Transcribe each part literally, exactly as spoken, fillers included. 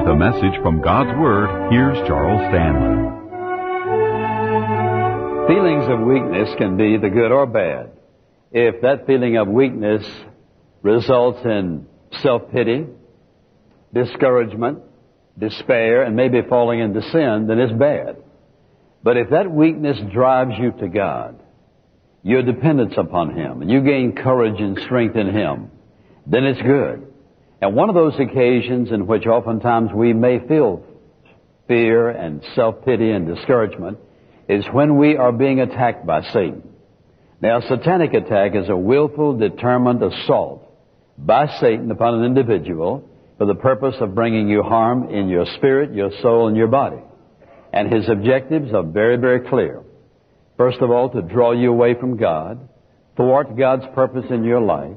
With a message from God's Word, here's Charles Stanley. Feelings of weakness can be the good or bad. If that feeling of weakness results in self-pity, discouragement, despair, and maybe falling into sin, then it's bad. But if that weakness drives you to God, your dependence upon Him, and you gain courage and strength in Him, then it's good. And one of those occasions in which oftentimes we may feel fear and self-pity and discouragement is when we are being attacked by Satan. Now, a satanic attack is a willful, determined assault by Satan upon an individual for the purpose of bringing you harm in your spirit, your soul, and your body. And his objectives are very, very clear. First of all, to draw you away from God, thwart God's purpose in your life,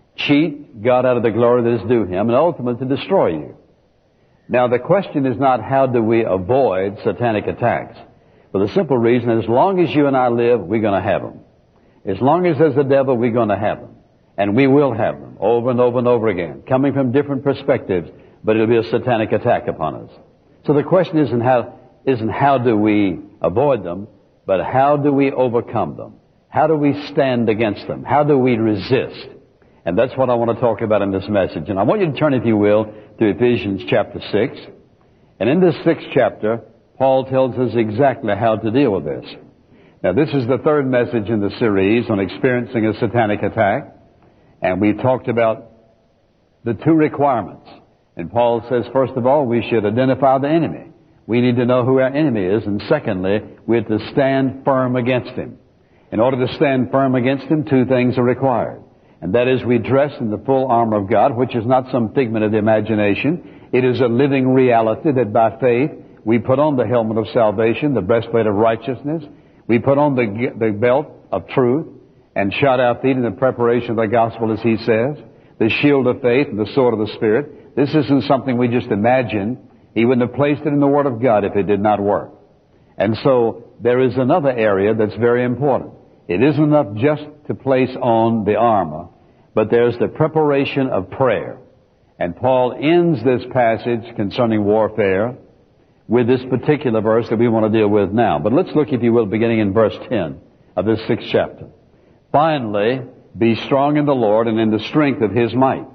cheat God out of the glory that is due Him, and ultimately to destroy you. Now, the question is not how do we avoid satanic attacks. For the simple reason, as long as you and I live, we're going to have them. As long as there's a devil, we're going to have them. And we will have them over and over and over again, coming from different perspectives, but it'll be a satanic attack upon us. So the question isn't how, isn't how do we avoid them, but how do we overcome them? How do we stand against them? How do we resist? And that's what I want to talk about in this message. And I want you to turn, if you will, to Ephesians chapter six. And in this sixth chapter, Paul tells us exactly how to deal with this. Now, this is the third message in the series on experiencing a satanic attack. And we talked about the two requirements. And Paul says, first of all, we should identify the enemy. We need to know who our enemy is. And secondly, we have to stand firm against him. In order to stand firm against him, two things are required. And that is, we dress in the full armor of God, which is not some figment of the imagination. It is a living reality that by faith we put on the helmet of salvation, the breastplate of righteousness. We put on the, the belt of truth and shod our feet in the preparation of the gospel, as he says, the shield of faith and the sword of the Spirit. This isn't something we just imagine. He wouldn't have placed it in the Word of God if it did not work. And so there is another area that's very important. It isn't enough just to place on the armor, but there's the preparation of prayer. And Paul ends this passage concerning warfare with this particular verse that we want to deal with now. But let's look, if you will, beginning in verse ten of this sixth chapter. Finally, be strong in the Lord and in the strength of His might.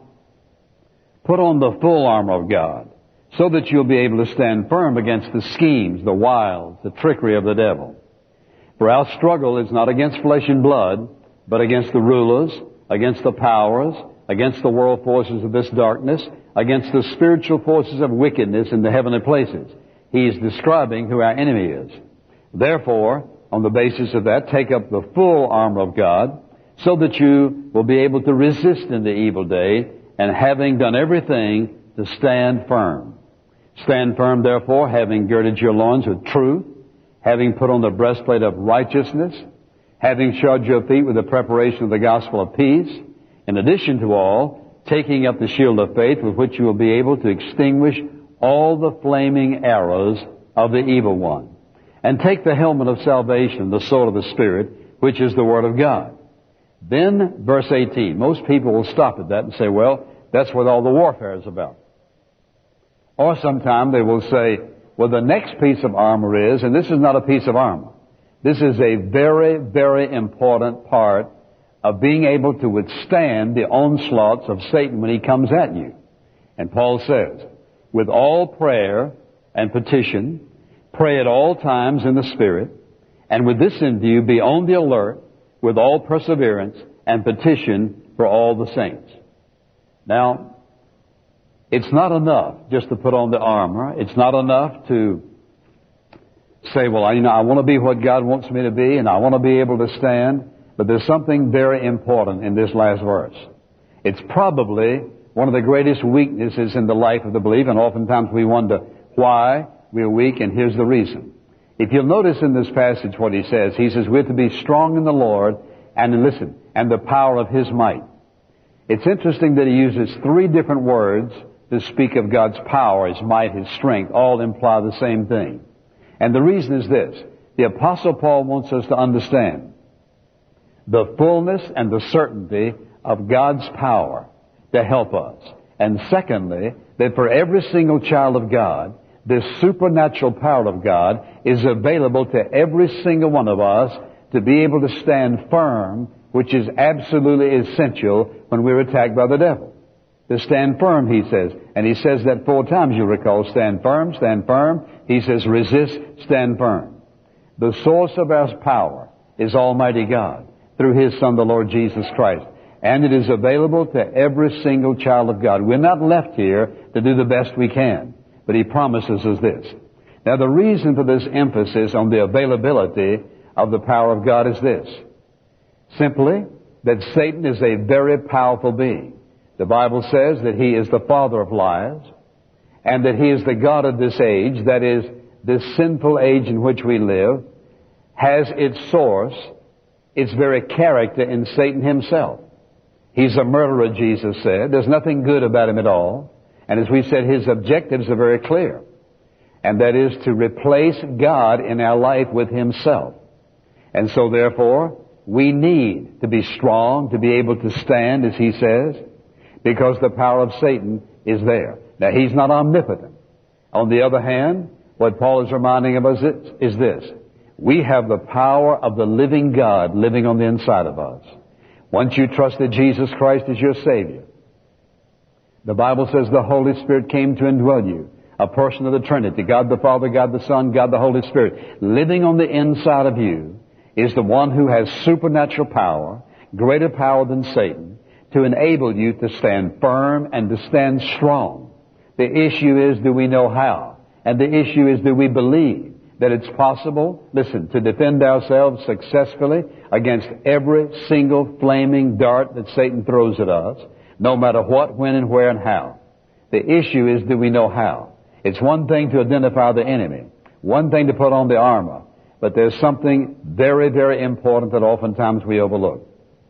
Put on the full armor of God, so that you'll be able to stand firm against the schemes, the wiles, the trickery of the devil. For our struggle is not against flesh and blood, but against the rulers, against the powers, against the world forces of this darkness, against the spiritual forces of wickedness in the heavenly places. He is describing who our enemy is. Therefore, on the basis of that, take up the full armor of God, so that you will be able to resist in the evil day, and having done everything, to stand firm. Stand firm, therefore, having girded your loins with truth, having put on the breastplate of righteousness, having shod your feet with the preparation of the gospel of peace, in addition to all, taking up the shield of faith with which you will be able to extinguish all the flaming arrows of the evil one. And take the helmet of salvation, the sword of the Spirit, which is the Word of God. Then, verse eighteen, most people will stop at that and say, well, that's what all the warfare is about. Or sometime they will say, well, the next piece of armor is, and this is not a piece of armor. This is a very, very important part of being able to withstand the onslaughts of Satan when he comes at you. And Paul says, with all prayer and petition, pray at all times in the Spirit, and with this in view, be on the alert with all perseverance and petition for all the saints. Now, it's not enough just to put on the armor. It's not enough to say, well, you know, I want to be what God wants me to be, and I want to be able to stand. But there's something very important in this last verse. It's probably one of the greatest weaknesses in the life of the believer, and oftentimes we wonder why we're weak, and here's the reason. If you'll notice in this passage what he says, he says we're to be strong in the Lord, and listen, and the power of His might. It's interesting that he uses three different words to speak of God's power, His might, His strength. All imply the same thing. And the reason is this. The Apostle Paul wants us to understand the fullness and the certainty of God's power to help us. And secondly, that for every single child of God, this supernatural power of God is available to every single one of us to be able to stand firm, which is absolutely essential when we're attacked by the devil. To stand firm, he says. And he says that four times, you recall. Stand firm, stand firm. He says resist, stand firm. The source of our power is Almighty God through His Son, the Lord Jesus Christ. And it is available to every single child of God. We're not left here to do the best we can. But He promises us this. Now the reason for this emphasis on the availability of the power of God is this. Simply, that Satan is a very powerful being. The Bible says that he is the father of lies, and that he is the God of this age, that is, this sinful age in which we live, has its source, its very character in Satan himself. He's a murderer, Jesus said. There's nothing good about him at all. And as we said, his objectives are very clear. And that is to replace God in our life with Himself. And so therefore, we need to be strong, to be able to stand, as He says, because the power of Satan is there. Now, he's not omnipotent. On the other hand, what Paul is reminding of us is this. We have the power of the living God living on the inside of us. Once you trusted Jesus Christ as your Savior, the Bible says the Holy Spirit came to indwell you, a person of the Trinity, God the Father, God the Son, God the Holy Spirit. Living on the inside of you is the one who has supernatural power, greater power than Satan, to enable you to stand firm and to stand strong. The issue is, do we know how? And the issue is, do we believe that it's possible, listen, to defend ourselves successfully against every single flaming dart that Satan throws at us, no matter what, when, and where, and how? The issue is, do we know how? It's one thing to identify the enemy, one thing to put on the armor, but there's something very, very important that oftentimes we overlook.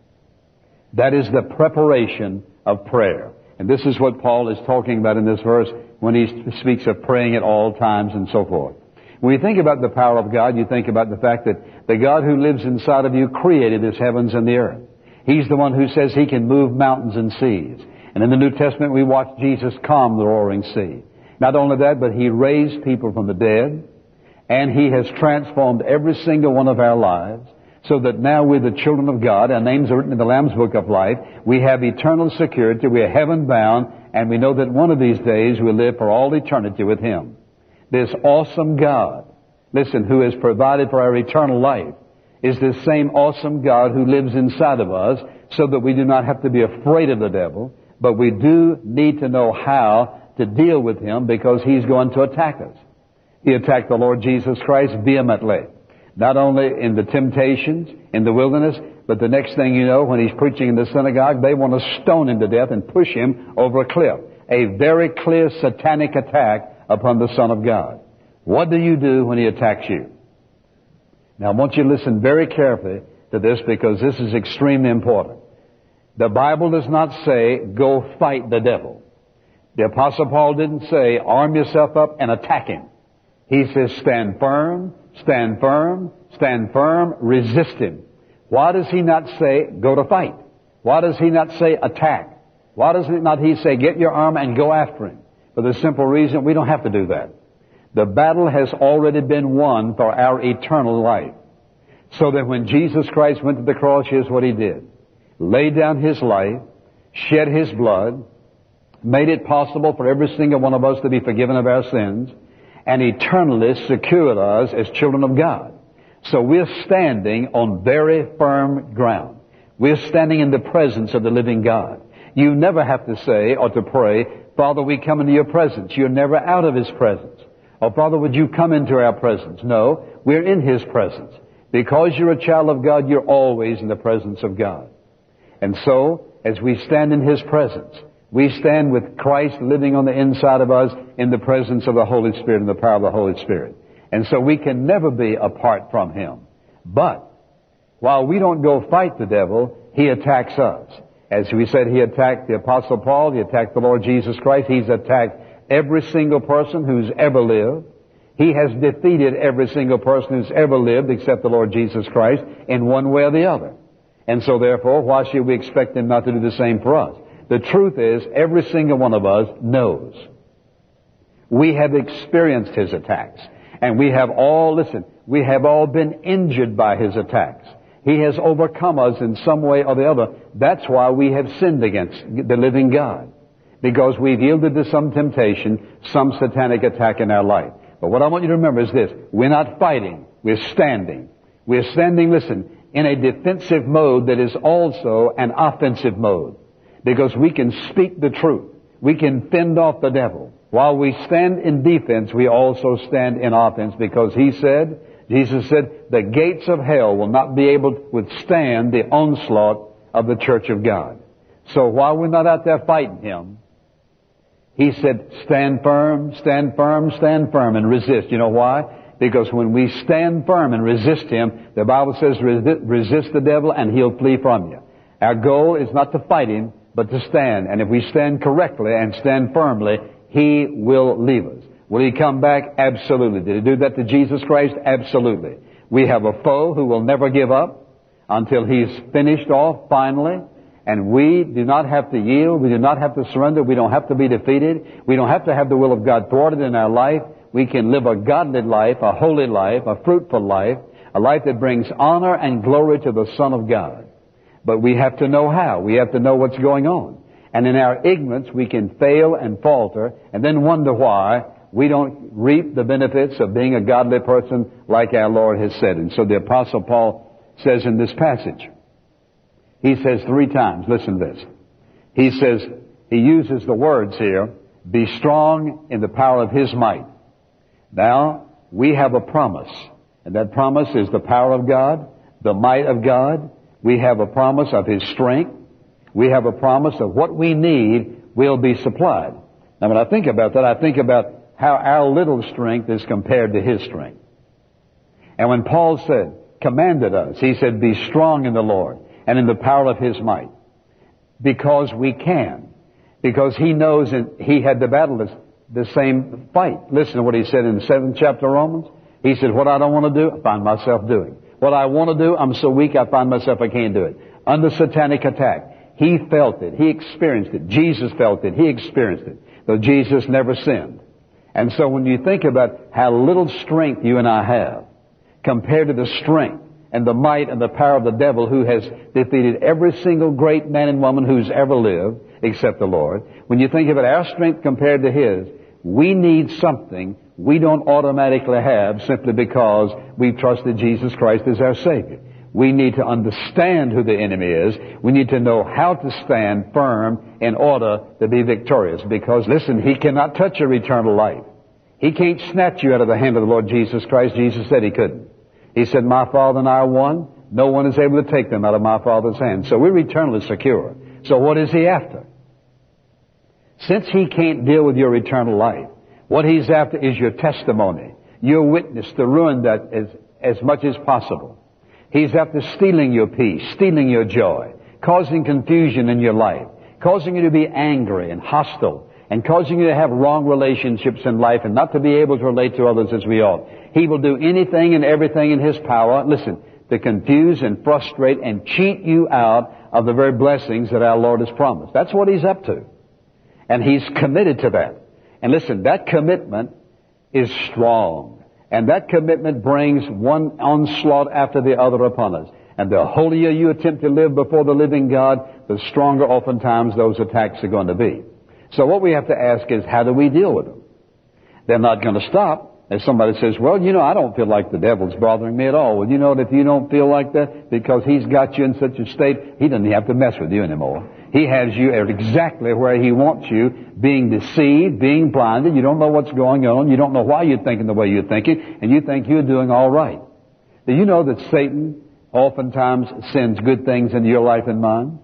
That is the preparation of prayer. And this is what Paul is talking about in this verse when he speaks of praying at all times and so forth. When you think about the power of God, you think about the fact that the God who lives inside of you created His heavens and the earth. He's the one who says He can move mountains and seas. And in the New Testament, we watch Jesus calm the roaring sea. Not only that, but He raised people from the dead, and He has transformed every single one of our lives, so that now we're the children of God. Our names are written in the Lamb's Book of Life. We have eternal security. We are heaven-bound, and we know that one of these days we'll live for all eternity with Him. This awesome God, listen, who has provided for our eternal life, is this same awesome God who lives inside of us, so that we do not have to be afraid of the devil, but we do need to know how to deal with him, because he's going to attack us. He attacked the Lord Jesus Christ vehemently. Not only in the temptations, in the wilderness, but the next thing you know, when He's preaching in the synagogue, they want to stone Him to death and push Him over a cliff. A very clear satanic attack upon the Son of God. What do you do when He attacks you? Now I want you to listen very carefully to this, because this is extremely important. The Bible does not say, go fight the devil. The Apostle Paul didn't say, arm yourself up and attack him. He says, stand firm, stand firm, stand firm, resist him. Why does he not say, go to fight? Why does he not say, attack? Why does not he say, get your arm and go after him? For the simple reason, we don't have to do that. The battle has already been won for our eternal life. So that when Jesus Christ went to the cross, here's what He did. Laid down His life, shed His blood, made it possible for every single one of us to be forgiven of our sins, and eternally secured us as children of God. So we're standing on very firm ground. We're standing in the presence of the living God. You never have to say or to pray, Father, we come into your presence. You're never out of His presence. Or Father, would you come into our presence? No, we're in His presence. Because you're a child of God, you're always in the presence of God. And so, as we stand in His presence, we stand with Christ living on the inside of us in the presence of the Holy Spirit and the power of the Holy Spirit. And so we can never be apart from Him. But while we don't go fight the devil, he attacks us. As we said, he attacked the Apostle Paul, he attacked the Lord Jesus Christ, he's attacked every single person who's ever lived. He has defeated every single person who's ever lived except the Lord Jesus Christ in one way or the other. And so therefore, why should we expect Him not to do the same for us? The truth is, every single one of us knows. We have experienced his attacks. And we have all, listen, we have all been injured by his attacks. He has overcome us in some way or the other. That's why we have sinned against the living God. Because we've yielded to some temptation, some satanic attack in our life. But what I want you to remember is this. We're not fighting. We're standing. We're standing, listen, in a defensive mode that is also an offensive mode. Because we can speak the truth. We can fend off the devil. While we stand in defense, we also stand in offense, because he said, Jesus said, the gates of hell will not be able to withstand the onslaught of the church of God. So while we're not out there fighting him, he said, stand firm, stand firm, stand firm, and resist. You know why? Because when we stand firm and resist him, the Bible says resi- resist the devil and he'll flee from you. Our goal is not to fight him, but to stand. And if we stand correctly and stand firmly, he will leave us. Will he come back? Absolutely. Did he do that to Jesus Christ? Absolutely. We have a foe who will never give up until he's finished off finally. And we do not have to yield. We do not have to surrender. We don't have to be defeated. We don't have to have the will of God thwarted in our life. We can live a godly life, a holy life, a fruitful life, a life that brings honor and glory to the Son of God. But we have to know how. We have to know what's going on. And in our ignorance, we can fail and falter and then wonder why we don't reap the benefits of being a godly person like our Lord has said. And so the Apostle Paul says in this passage, he says three times, listen to this. He says, he uses the words here, be strong in the power of his might. Now, we have a promise, and that promise is the power of God, the might of God. We have a promise of his strength. We have a promise of what we need will be supplied. Now, when I think about that, I think about how our little strength is compared to his strength. And when Paul said, commanded us, he said, be strong in the Lord and in the power of his might. Because we can. Because he knows and he had to battle this, the same fight. Listen to what he said in the seventh chapter of Romans. He said, what I don't want to do, I find myself doing. What I want to do, I'm so weak I find myself I can't do it. Under satanic attack. He felt it. He experienced it. Jesus felt it. He experienced it. Though Jesus never sinned. And so when you think about how little strength you and I have compared to the strength and the might and the power of the devil who has defeated every single great man and woman who's ever lived except the Lord, when you think about our strength compared to his, we need something we don't automatically have simply because we've trusted Jesus Christ as our Savior. We need to understand who the enemy is. We need to know how to stand firm in order to be victorious. Because, listen, he cannot touch your eternal life. He can't snatch you out of the hand of the Lord Jesus Christ. Jesus said he couldn't. He said, my Father and I are one. No one is able to take them out of my Father's hand. So we're eternally secure. So what is he after? Since he can't deal with your eternal life, what he's after is your testimony, your witness to ruin that as, as much as possible. He's after stealing your peace, stealing your joy, causing confusion in your life, causing you to be angry and hostile, and causing you to have wrong relationships in life and not to be able to relate to others as we ought. He will do anything and everything in his power, listen, to confuse and frustrate and cheat you out of the very blessings that our Lord has promised. That's what he's up to. And he's committed to that. And listen, that commitment is strong. And that commitment brings one onslaught after the other upon us. And the holier you attempt to live before the living God, the stronger oftentimes those attacks are going to be. So what we have to ask is, how do we deal with them? They're not going to stop. If somebody says, well, you know, I don't feel like the devil's bothering me at all. Well, you know, if you don't feel like that, because he's got you in such a state, he doesn't have to mess with you anymore. He has you at exactly where he wants you, being deceived, being blinded. You don't know what's going on. You don't know why you're thinking the way you're thinking, and you think you're doing all right. Do you know that Satan oftentimes sends good things into your life and mine?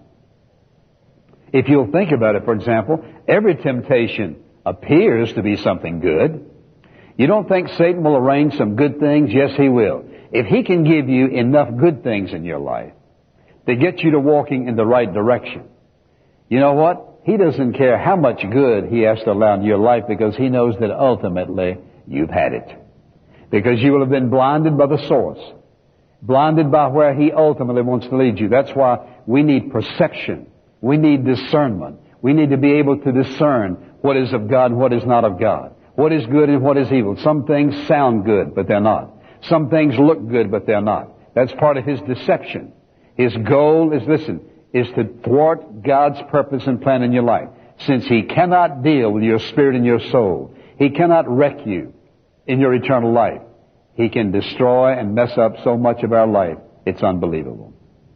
If you'll think about it, for example, every temptation appears to be something good. You don't think Satan will arrange some good things? Yes, he will. If he can give you enough good things in your life to get you to walking in the right direction, you know what? He doesn't care how much good he has to allow in your life, because he knows that ultimately you've had it. Because you will have been blinded by the source. Blinded by where he ultimately wants to lead you. That's why we need perception. We need discernment. We need to be able to discern what is of God and what is not of God. What is good and what is evil. Some things sound good, but they're not. Some things look good, but they're not. That's part of his deception. His goal is, listen, is to thwart God's purpose and plan in your life. Since he cannot deal with your spirit and your soul, he cannot wreck you in your eternal life. He can destroy and mess up so much of our life. It's unbelievable.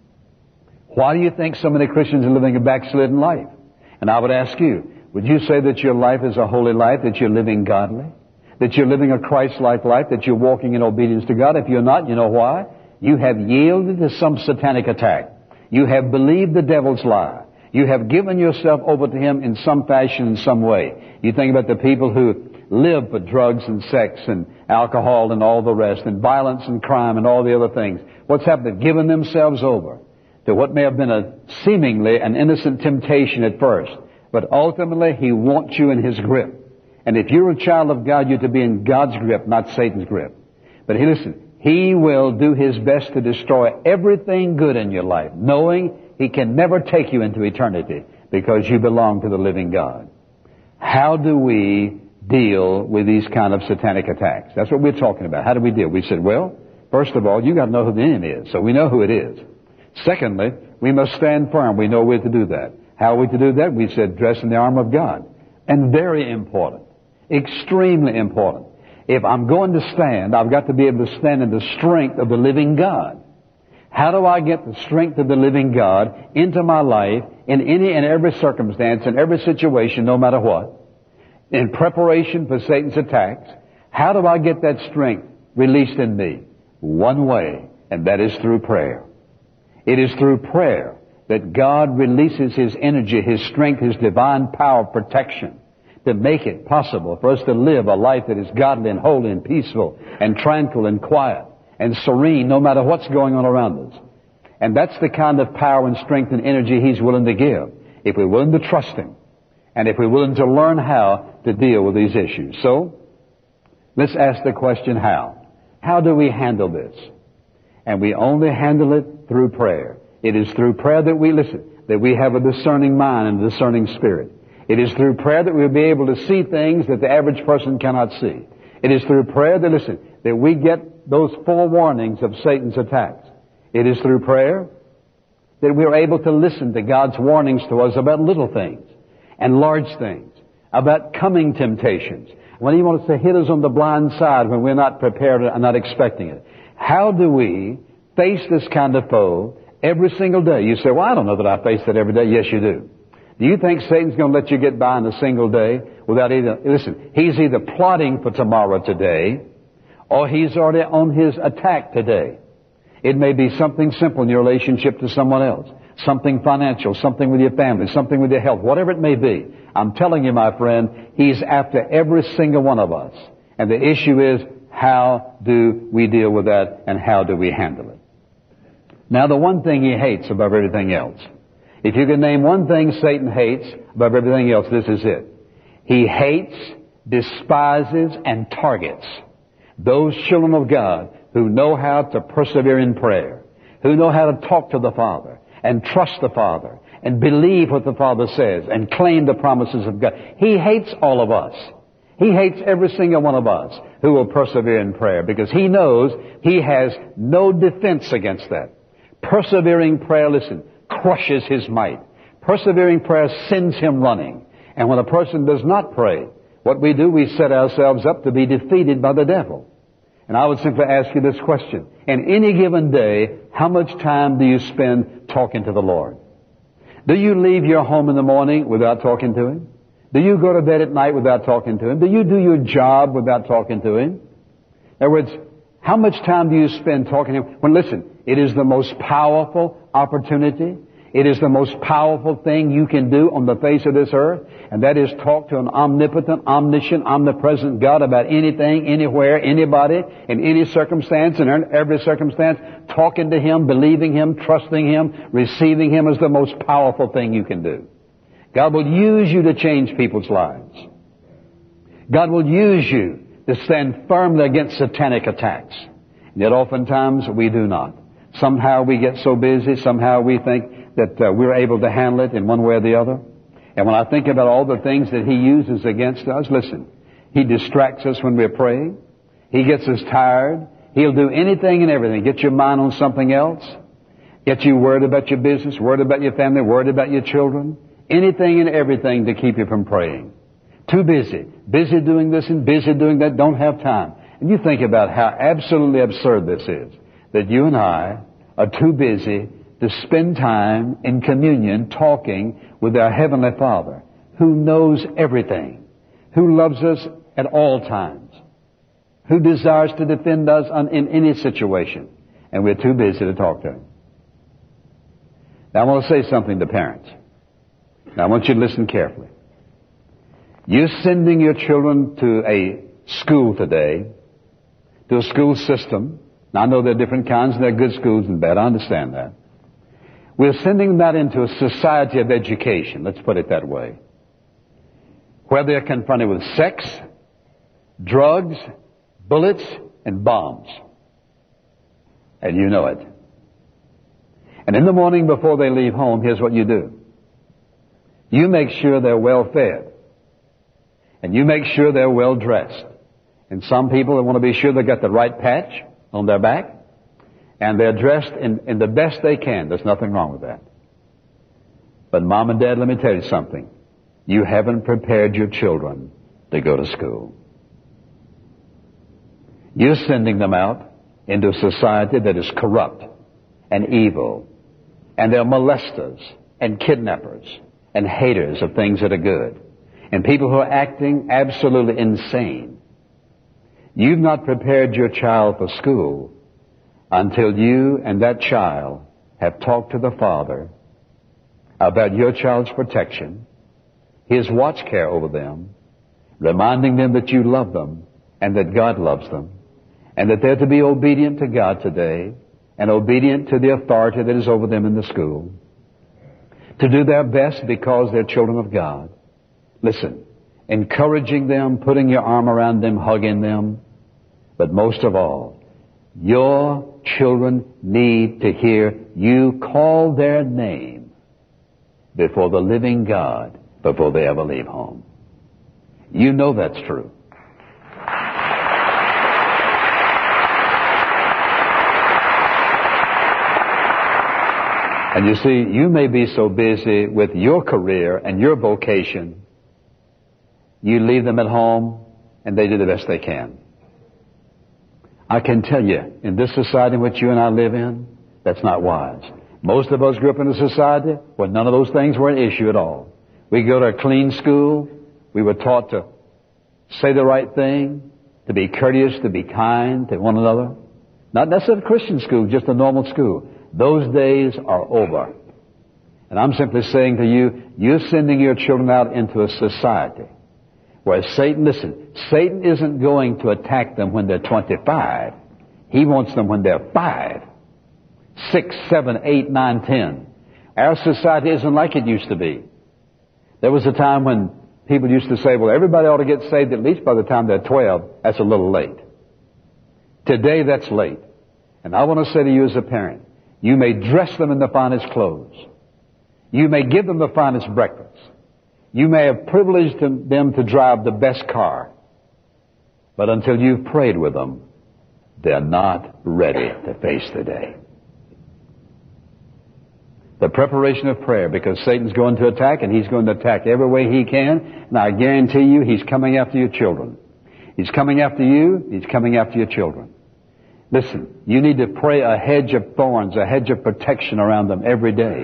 Why do you think so many Christians are living a backslidden life? And I would ask you, would you say that your life is a holy life, that you're living godly, that you're living a Christ-like life, that you're walking in obedience to God? If you're not, you know why? You have yielded to some satanic attack. You have believed the devil's lie. You have given yourself over to him in some fashion, in some way. You think about the people who live for drugs and sex and alcohol and all the rest, and violence and crime and all the other things. What's happened? They've given themselves over to what may have been a seemingly an innocent temptation at first. But ultimately, he wants you in his grip. And if you're a child of God, you're to be in God's grip, not Satan's grip. But he, listen, he will do his best to destroy everything good in your life, knowing he can never take you into eternity because you belong to the living God. How do we deal with these kind of satanic attacks? That's what we're talking about. How do we deal? We said, well, first of all, you got to know who the enemy is. So we know who it is. Secondly, we must stand firm. We know where to do that. How are we to do that? We said, dress in the armor of God. And very important, extremely important. If I'm going to stand, I've got to be able to stand in the strength of the living God. How do I get the strength of the living God into my life in any and every circumstance, in every situation, no matter what? In preparation for Satan's attacks, how do I get that strength released in me? One way, and that is through prayer. It is through prayer that God releases his energy, his strength, his divine power of protection to make it possible for us to live a life that is godly and holy and peaceful and tranquil and quiet and serene no matter what's going on around us. And that's the kind of power and strength and energy he's willing to give if we're willing to trust him and if we're willing to learn how to deal with these issues. So, let's ask the question, how? How do we handle this? And we only handle it through prayer. It is through prayer that we listen, that we have a discerning mind and a discerning spirit. It is through prayer that we'll be able to see things that the average person cannot see. It is through prayer that, listen, that we get those forewarnings of Satan's attacks. It is through prayer that we are able to listen to God's warnings to us about little things and large things, about coming temptations. When he wants to hit us on the blind side when we're not prepared and not expecting it. How do we face this kind of foe every single day? You say, well, I don't know that I face that every day. Yes, you do. Do you think Satan's going to let you get by in a single day without either, listen, he's either plotting for tomorrow today or he's already on his attack today. It may be something simple in your relationship to someone else, something financial, something with your family, something with your health, whatever it may be. I'm telling you, my friend, he's after every single one of us. And the issue is, how do we deal with that and how do we handle it? Now, the one thing he hates above everything else, if you can name one thing Satan hates above everything else, this is it. He hates, despises, and targets those children of God who know how to persevere in prayer, who know how to talk to the Father and trust the Father and believe what the Father says and claim the promises of God. He hates all of us. He hates every single one of us who will persevere in prayer because he knows he has no defense against that. Persevering prayer, listen, crushes his might. Persevering prayer sends him running. And when a person does not pray, what we do, we set ourselves up to be defeated by the devil. And I would simply ask you this question. In any given day, how much time do you spend talking to the Lord? Do you leave your home in the morning without talking to him? Do you go to bed at night without talking to him? Do you do your job without talking to him? In other words, how much time do you spend talking to him? Well, listen, it is the most powerful opportunity. It is the most powerful thing you can do on the face of this earth. And that is talk to an omnipotent, omniscient, omnipresent God about anything, anywhere, anybody, in any circumstance, in every circumstance. Talking to him, believing him, trusting him, receiving him is the most powerful thing you can do. God will use you to change people's lives. God will use you to stand firmly against satanic attacks. And yet oftentimes we do not. Somehow we get so busy, somehow we think that uh, we're able to handle it in one way or the other. And when I think about all the things that he uses against us, listen, he distracts us when we're praying. He gets us tired. He'll do anything and everything. Get your mind on something else. Get you worried about your business, worried about your family, worried about your children. Anything and everything to keep you from praying. Too busy. Busy doing this and busy doing that. Don't have time. And you think about how absolutely absurd this is. That you and I are too busy to spend time in communion talking with our Heavenly Father, who knows everything, who loves us at all times, who desires to defend us in any situation. And we're too busy to talk to Him. Now I want to say something to parents. Now I want you to listen carefully. You're sending your children to a school today, to a school system. Now I know there are different kinds and there are good schools and bad. I understand that. We're sending them out into a society of education, let's put it that way, where they're confronted with sex, drugs, bullets, and bombs. And you know it. And in the morning before they leave home, here's what you do. You make sure they're well fed. And you make sure they're well dressed. And some people want to be sure they've got the right patch on their back. And they're dressed in, in the best they can. There's nothing wrong with that. But Mom and Dad, let me tell you something. You haven't prepared your children to go to school. You're sending them out into a society that is corrupt and evil. And they're molesters and kidnappers and haters of things that are good. And people who are acting absolutely insane. You've not prepared your child for school until you and that child have talked to the Father about your child's protection, His watch care over them, reminding them that you love them and that God loves them, and that they're to be obedient to God today and obedient to the authority that is over them in the school, to do their best because they're children of God. Listen, encouraging them, putting your arm around them, hugging them, but most of all, your children need to hear you call their name before the living God before they ever leave home. You know that's true. And you see, you may be so busy with your career and your vocation, you leave them at home and they do the best they can. I can tell you, in this society in which you and I live in, that's not wise. Most of us grew up in a society where none of those things were an issue at all. We go to a clean school. We were taught to say the right thing, to be courteous, to be kind to one another. Not necessarily a Christian school, just a normal school. Those days are over. And I'm simply saying to you, you're sending your children out into a society where Satan, listen, Satan isn't going to attack them when they're twenty-five. He wants them when they're five, six, seven, eight, nine, ten. Our society isn't like it used to be. There was a time when people used to say, well, everybody ought to get saved at least by the time they're twelve. That's a little late. Today, that's late. And I want to say to you as a parent, you may dress them in the finest clothes. You may give them the finest breakfast. You may have privileged them to drive the best car. But until you've prayed with them, they're not ready to face the day. The preparation of prayer, because Satan's going to attack, and he's going to attack every way he can. And I guarantee you, he's coming after your children. He's coming after you. He's coming after your children. Listen, you need to pray a hedge of thorns, a hedge of protection around them every day.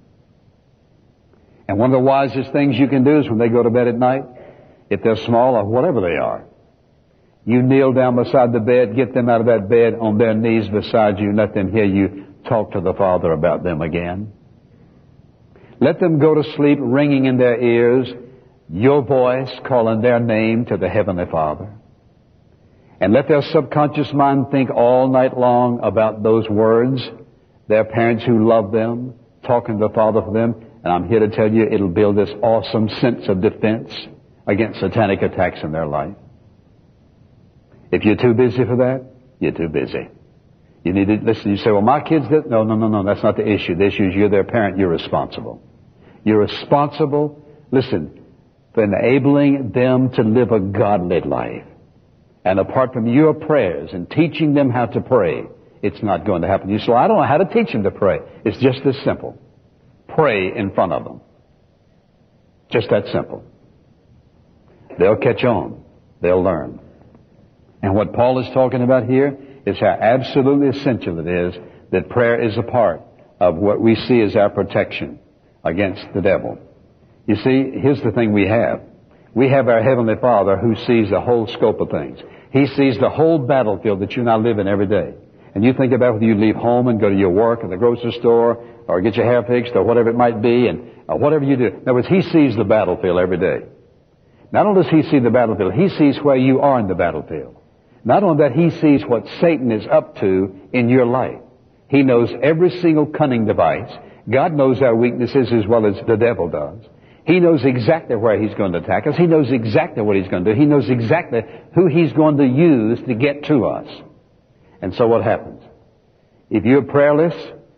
And one of the wisest things you can do is when they go to bed at night, if they're small or whatever they are, you kneel down beside the bed, get them out of that bed on their knees beside you, and let them hear you talk to the Father about them again. Let them go to sleep ringing in their ears, your voice calling their name to the Heavenly Father. And let their subconscious mind think all night long about those words, their parents who love them, talking to the Father for them. And I'm here to tell you, it'll build this awesome sense of defense against satanic attacks in their life. If you're too busy for that, you're too busy. You need to listen. You say, well, my kids did. No, no, no, no. That's not the issue. The issue is you're their parent. You're responsible. You're responsible listen, for enabling them to live a godly life. And apart from your prayers and teaching them how to pray, it's not going to happen. You say, well, I don't know how to teach them to pray. It's just this simple. Pray in front of them. Just that simple. They'll catch on. They'll learn. And what Paul is talking about here is how absolutely essential it is that prayer is a part of what we see as our protection against the devil. You see, here's the thing we have. We have our Heavenly Father who sees the whole scope of things. He sees the whole battlefield that you and I live in every day. And you think about whether you leave home and go to your work or the grocery store or get your hair fixed or whatever it might be, and uh, whatever you do. In other words, He sees the battlefield every day. Not only does He see the battlefield, He sees where you are in the battlefield. Not only that, He sees what Satan is up to in your life. He knows every single cunning device. God knows our weaknesses as well as the devil does. He knows exactly where he's going to attack us. He knows exactly what he's going to do. He knows exactly who he's going to use to get to us. And so what happens? If you're prayerless,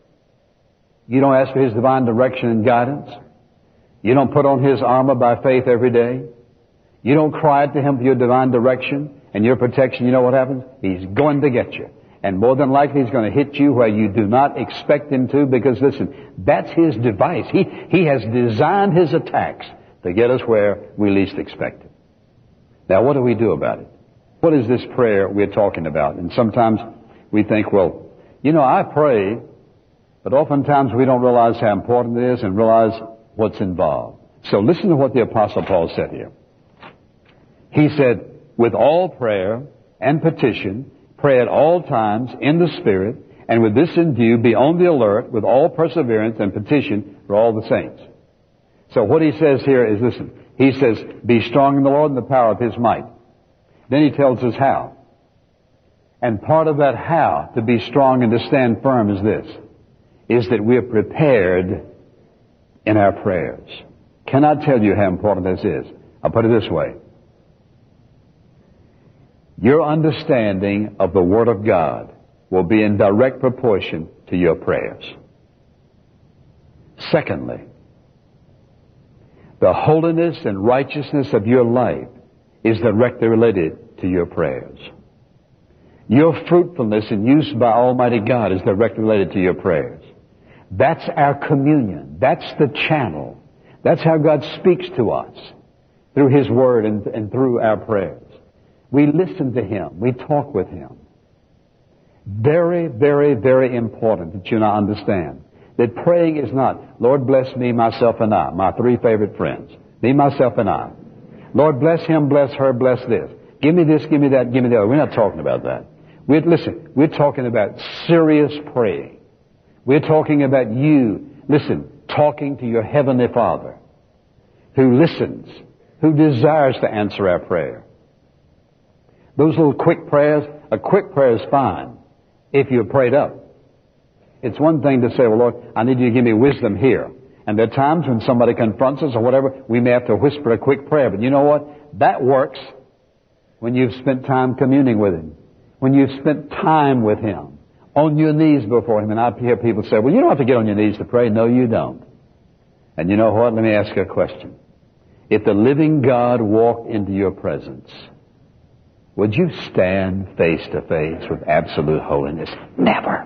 you don't ask for His divine direction and guidance. You don't put on His armor by faith every day. You don't cry out to Him for your divine direction and your protection. You know what happens? He's going to get you. And more than likely He's going to hit you where you do not expect Him to, because listen, that's His device. He, he has designed His attacks to get us where we least expect it. Now what do we do about it? What is this prayer we're talking about? And sometimes we think, well, you know, I pray, but oftentimes we don't realize how important it is and realize what's involved. So listen to what the Apostle Paul said here. He said, with all prayer and petition, pray at all times in the Spirit, and with this in view, be on the alert with all perseverance and petition for all the saints. So what he says here is, listen, he says, be strong in the Lord and the power of His might. Then he tells us how. And part of that how to be strong and to stand firm is this, is that we're prepared in our prayers. Cannot tell you how important this is. I'll put it this way. Your understanding of the Word of God will be in direct proportion to your prayers. Secondly, the holiness and righteousness of your life is directly related to your prayers. Your fruitfulness and use by Almighty God is directly related to your prayers. That's our communion. That's the channel. That's how God speaks to us, through His Word and, and through our prayers. We listen to Him. We talk with Him. Very, very, very important that you now understand that praying is not, Lord bless me, myself, and I, my three favorite friends. Me, myself, and I. Lord bless him, bless her, bless this. Give me this, give me that, give me that. We're not talking about that. We're, listen, we're talking about serious praying. We're talking about you, listen, talking to your Heavenly Father who listens, who desires to answer our prayer. Those little quick prayers, a quick prayer is fine if you're prayed up. It's one thing to say, well, Lord, I need you to give me wisdom here. And there are times when somebody confronts us or whatever, we may have to whisper a quick prayer. But you know what? That works when you've spent time communing with Him. When you've spent time with Him. On your knees before Him. And I hear people say, well, you don't have to get on your knees to pray. No, you don't. And you know what? Let me ask you a question. If the living God walked into your presence, would you stand face to face with absolute holiness? Never.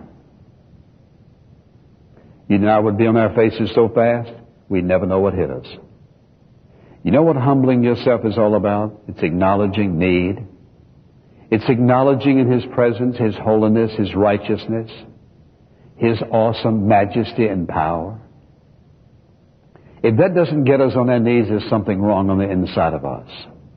You and I would be on our faces so fast, we'd never know what hit us. You know what humbling yourself is all about? It's acknowledging need. It's acknowledging in His presence His holiness, His righteousness, His awesome majesty and power. If that doesn't get us on our knees, there's something wrong on the inside of us.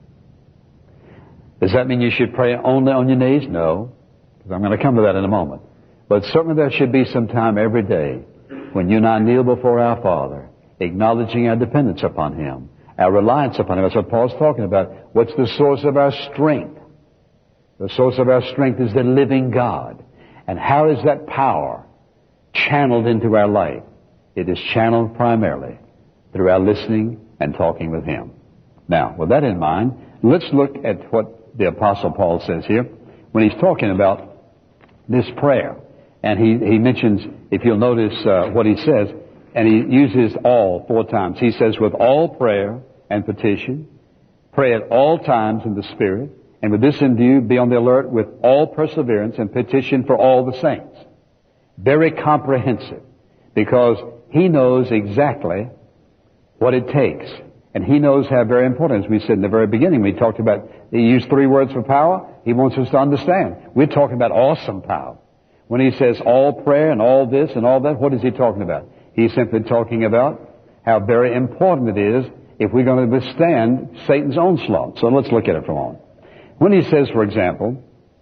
Does that mean you should pray only on your knees? No. Because I'm going to come to that in a moment. But certainly there should be some time every day when you and I kneel before our Father, acknowledging our dependence upon Him, our reliance upon Him. That's what Paul's talking about. What's the source of our strength? The source of our strength is the living God. And how is that power channeled into our life? It is channeled primarily through our listening and talking with Him. Now, with that in mind, let's look at what the Apostle Paul says here when he's talking about this prayer. And he, he mentions, if you'll notice uh, what he says, And he uses all four times. He says, with all prayer and petition, pray at all times in the Spirit, and with this in view, be on the alert with all perseverance and petition for all the saints. Very comprehensive, because he knows exactly what it takes. And he knows how very important, as we said in the very beginning, we talked about, he used three words for power. He wants us to understand. We're talking about awesome power. When he says all prayer and all this and all that, what is he talking about? He's simply talking about how very important it is if we're going to withstand Satan's onslaught. So let's look at it for a moment. When he says, for example,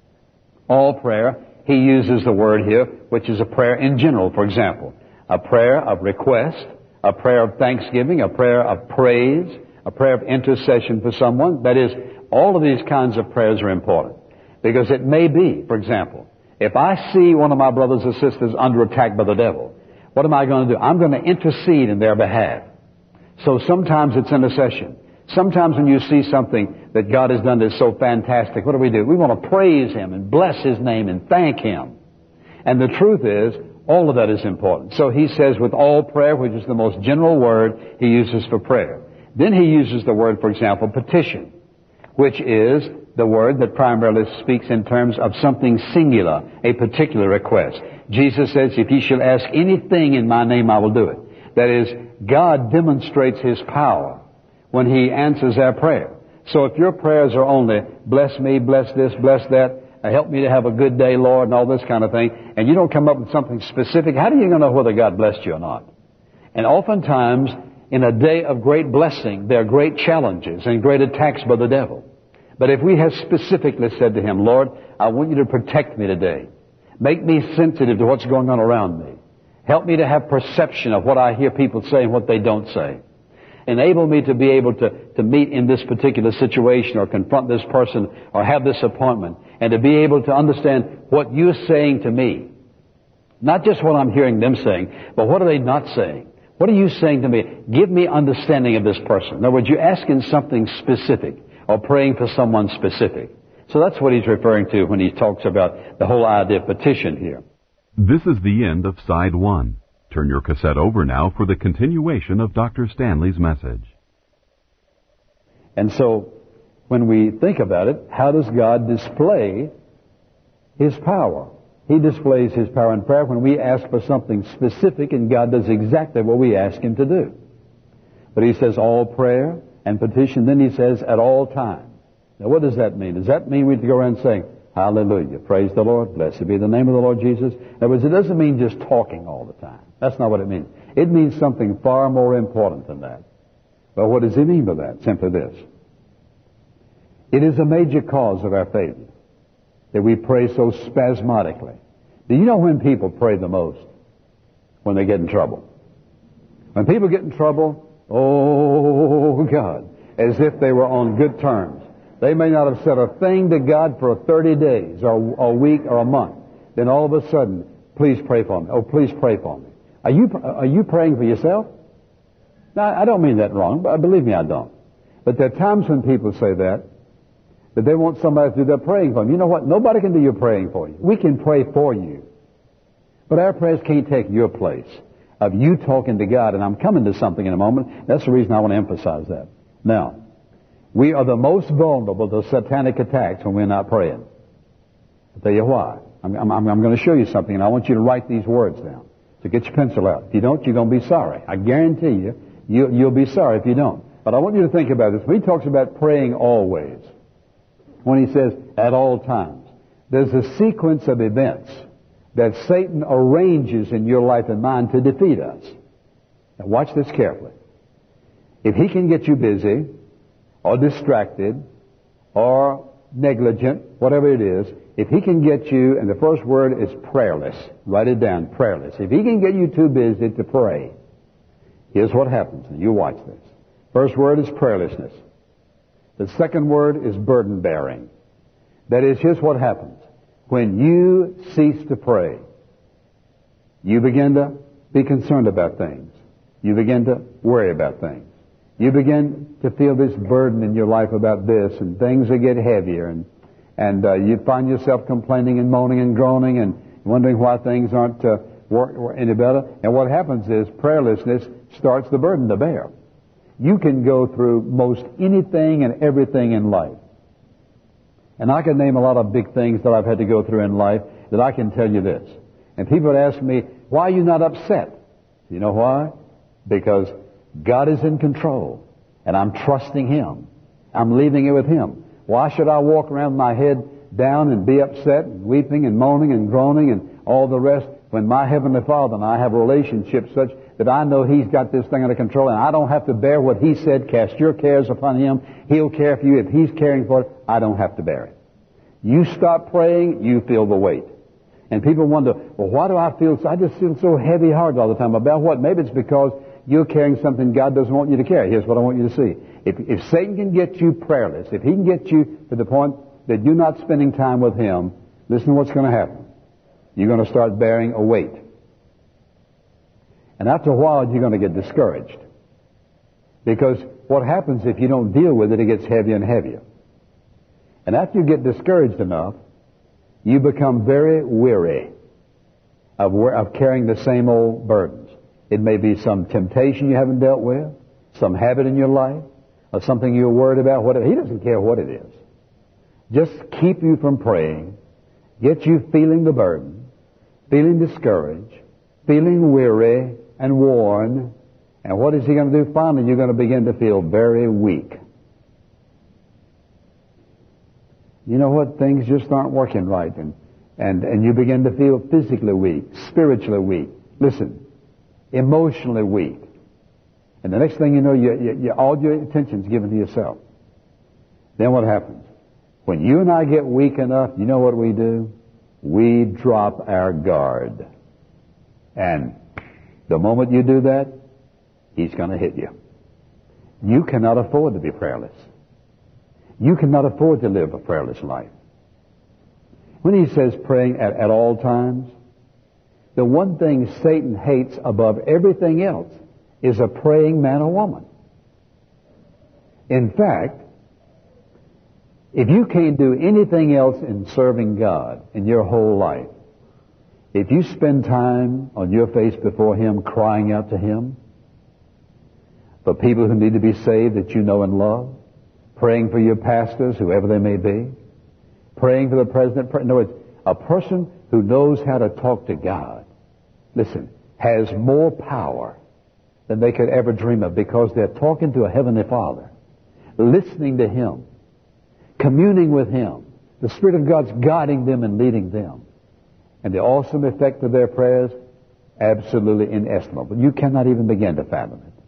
all prayer, he uses the word here, which is a prayer in general, for example. A prayer of request, a prayer of thanksgiving, a prayer of praise, a prayer of intercession for someone. That is, all of these kinds of prayers are important. Because it may be, for example, if I see one of my brothers or sisters under attack by the devil, what am I going to do? I'm going to intercede in their behalf. So sometimes it's intercession. Sometimes when you see something that God has done that's so fantastic, what do we do? We want to praise Him and bless His name and thank Him. And the truth is, all of that is important. So he says with all prayer, which is the most general word he uses for prayer. Then he uses the word, for example, petition, which is the word that primarily speaks in terms of something singular, a particular request. Jesus says, if ye shall ask anything in my name, I will do it. That is, God demonstrates His power when He answers our prayer. So if your prayers are only, bless me, bless this, bless that, uh, help me to have a good day, Lord, and all this kind of thing, and you don't come up with something specific, how do you know whether God blessed you or not? And oftentimes, in a day of great blessing, there are great challenges and great attacks by the devil. But if we have specifically said to Him, Lord, I want you to protect me today. Make me sensitive to what's going on around me. Help me to have perception of what I hear people say and what they don't say. Enable me to be able to, to meet in this particular situation or confront this person or have this appointment, and to be able to understand what you're saying to me. Not just what I'm hearing them saying, but what are they not saying? What are you saying to me? Give me understanding of this person. In other words, you're asking something specific or praying for someone specific. So that's what he's referring to when he talks about the whole idea of petition here. This is the end of side one. Turn your cassette over now for the continuation of Doctor Stanley's message. And so, when we think about it, how does God display His power? He displays His power in prayer when we ask for something specific, and God does exactly what we ask Him to do. But He says all prayer and petition, then He says at all times. Now what does that mean? Does that mean we have to go around saying, hallelujah, praise the Lord, blessed be the name of the Lord Jesus? In other words, it doesn't mean just talking all the time. That's not what it means. It means something far more important than that. But what does He mean by that? Simply this. It is a major cause of our failure that we pray so spasmodically. Do you know when people pray the most? When they get in trouble. When people get in trouble, oh God, as if they were on good terms. They may not have said a thing to God for thirty days or a week or a month. Then all of a sudden, please pray for me. Oh, please pray for me. Are you, are you praying for yourself? Now, I don't mean that wrong, but believe me, I don't. But there are times when people say that, that they want somebody to do their praying for them. You know what? Nobody can do your praying for you. We can pray for you. But our prayers can't take your place of you talking to God. And I'm coming to something in a moment. That's the reason I want to emphasize that. Now, we are the most vulnerable to satanic attacks when we're not praying. I'll tell you why. I'm, I'm, I'm going to show you something, and I want you to write these words down. So get your pencil out. If you don't, you're going to be sorry. I guarantee you, you, you'll be sorry if you don't. But I want you to think about this. When he talks about praying always, when he says at all times, there's a sequence of events that Satan arranges in your life and mine to defeat us. Now watch this carefully. If he can get you busy, or distracted, or negligent, whatever it is, if he can get you, and the first word is prayerless. Write it down, prayerless. If he can get you too busy to pray, here's what happens. And you watch this. First word is prayerlessness. The second word is burden bearing. That is, here's what happens. When you cease to pray, you begin to be concerned about things. You begin to worry about things. You begin to feel this burden in your life about this, and things will get heavier, and and uh, you find yourself complaining and moaning and groaning and wondering why things aren't uh, work, work any better. And what happens is prayerlessness starts the burden to bear. You can go through most anything and everything in life. And I can name a lot of big things that I've had to go through in life that I can tell you this. And people would ask me, why are you not upset? You know why? Because God is in control. And I'm trusting Him. I'm leaving it with Him. Why should I walk around with my head down and be upset and weeping and moaning and groaning and all the rest when my Heavenly Father and I have a relationship such that I know He's got this thing under control and I don't have to bear what He said, cast your cares upon Him. He'll care for you. If He's caring for it, I don't have to bear it. You stop praying, you feel the weight. And people wonder, well, why do I feel so, I just feel so heavy-hearted all the time. About what? Maybe it's because you're carrying something God doesn't want you to carry. Here's what I want you to see. If, if Satan can get you prayerless, if he can get you to the point that you're not spending time with him, listen to what's going to happen. You're going to start bearing a weight. And after a while, you're going to get discouraged. Because what happens if you don't deal with it, it gets heavier and heavier. And after you get discouraged enough, you become very weary of, of carrying the same old burdens. It may be some temptation you haven't dealt with, some habit in your life, or something you're worried about, whatever. He doesn't care what it is. Just keep you from praying, get you feeling the burden, feeling discouraged, feeling weary and worn. And what is he going to do? Finally, you're going to begin to feel very weak. You know what? Things just aren't working right. And, and, and you begin to feel physically weak, spiritually weak. Listen, emotionally weak. And the next thing you know, you, you, you, all your attention's given to yourself. Then what happens? When you and I get weak enough, you know what we do? We drop our guard. And the moment you do that, he's going to hit you. You cannot afford to be prayerless. You cannot afford to live a prayerless life. When he says praying at, at all times, the one thing Satan hates above everything else is a praying man or woman. In fact, if you can't do anything else in serving God in your whole life, if you spend time on your face before Him crying out to Him for people who need to be saved that you know and love, praying for your pastors, whoever they may be, praying for the president. In other words, a person who knows how to talk to God, listen, has more power than they could ever dream of because they're talking to a Heavenly Father, listening to Him, communing with Him. The Spirit of God's guiding them and leading them. And the awesome effect of their prayers, absolutely inestimable. You cannot even begin to fathom it.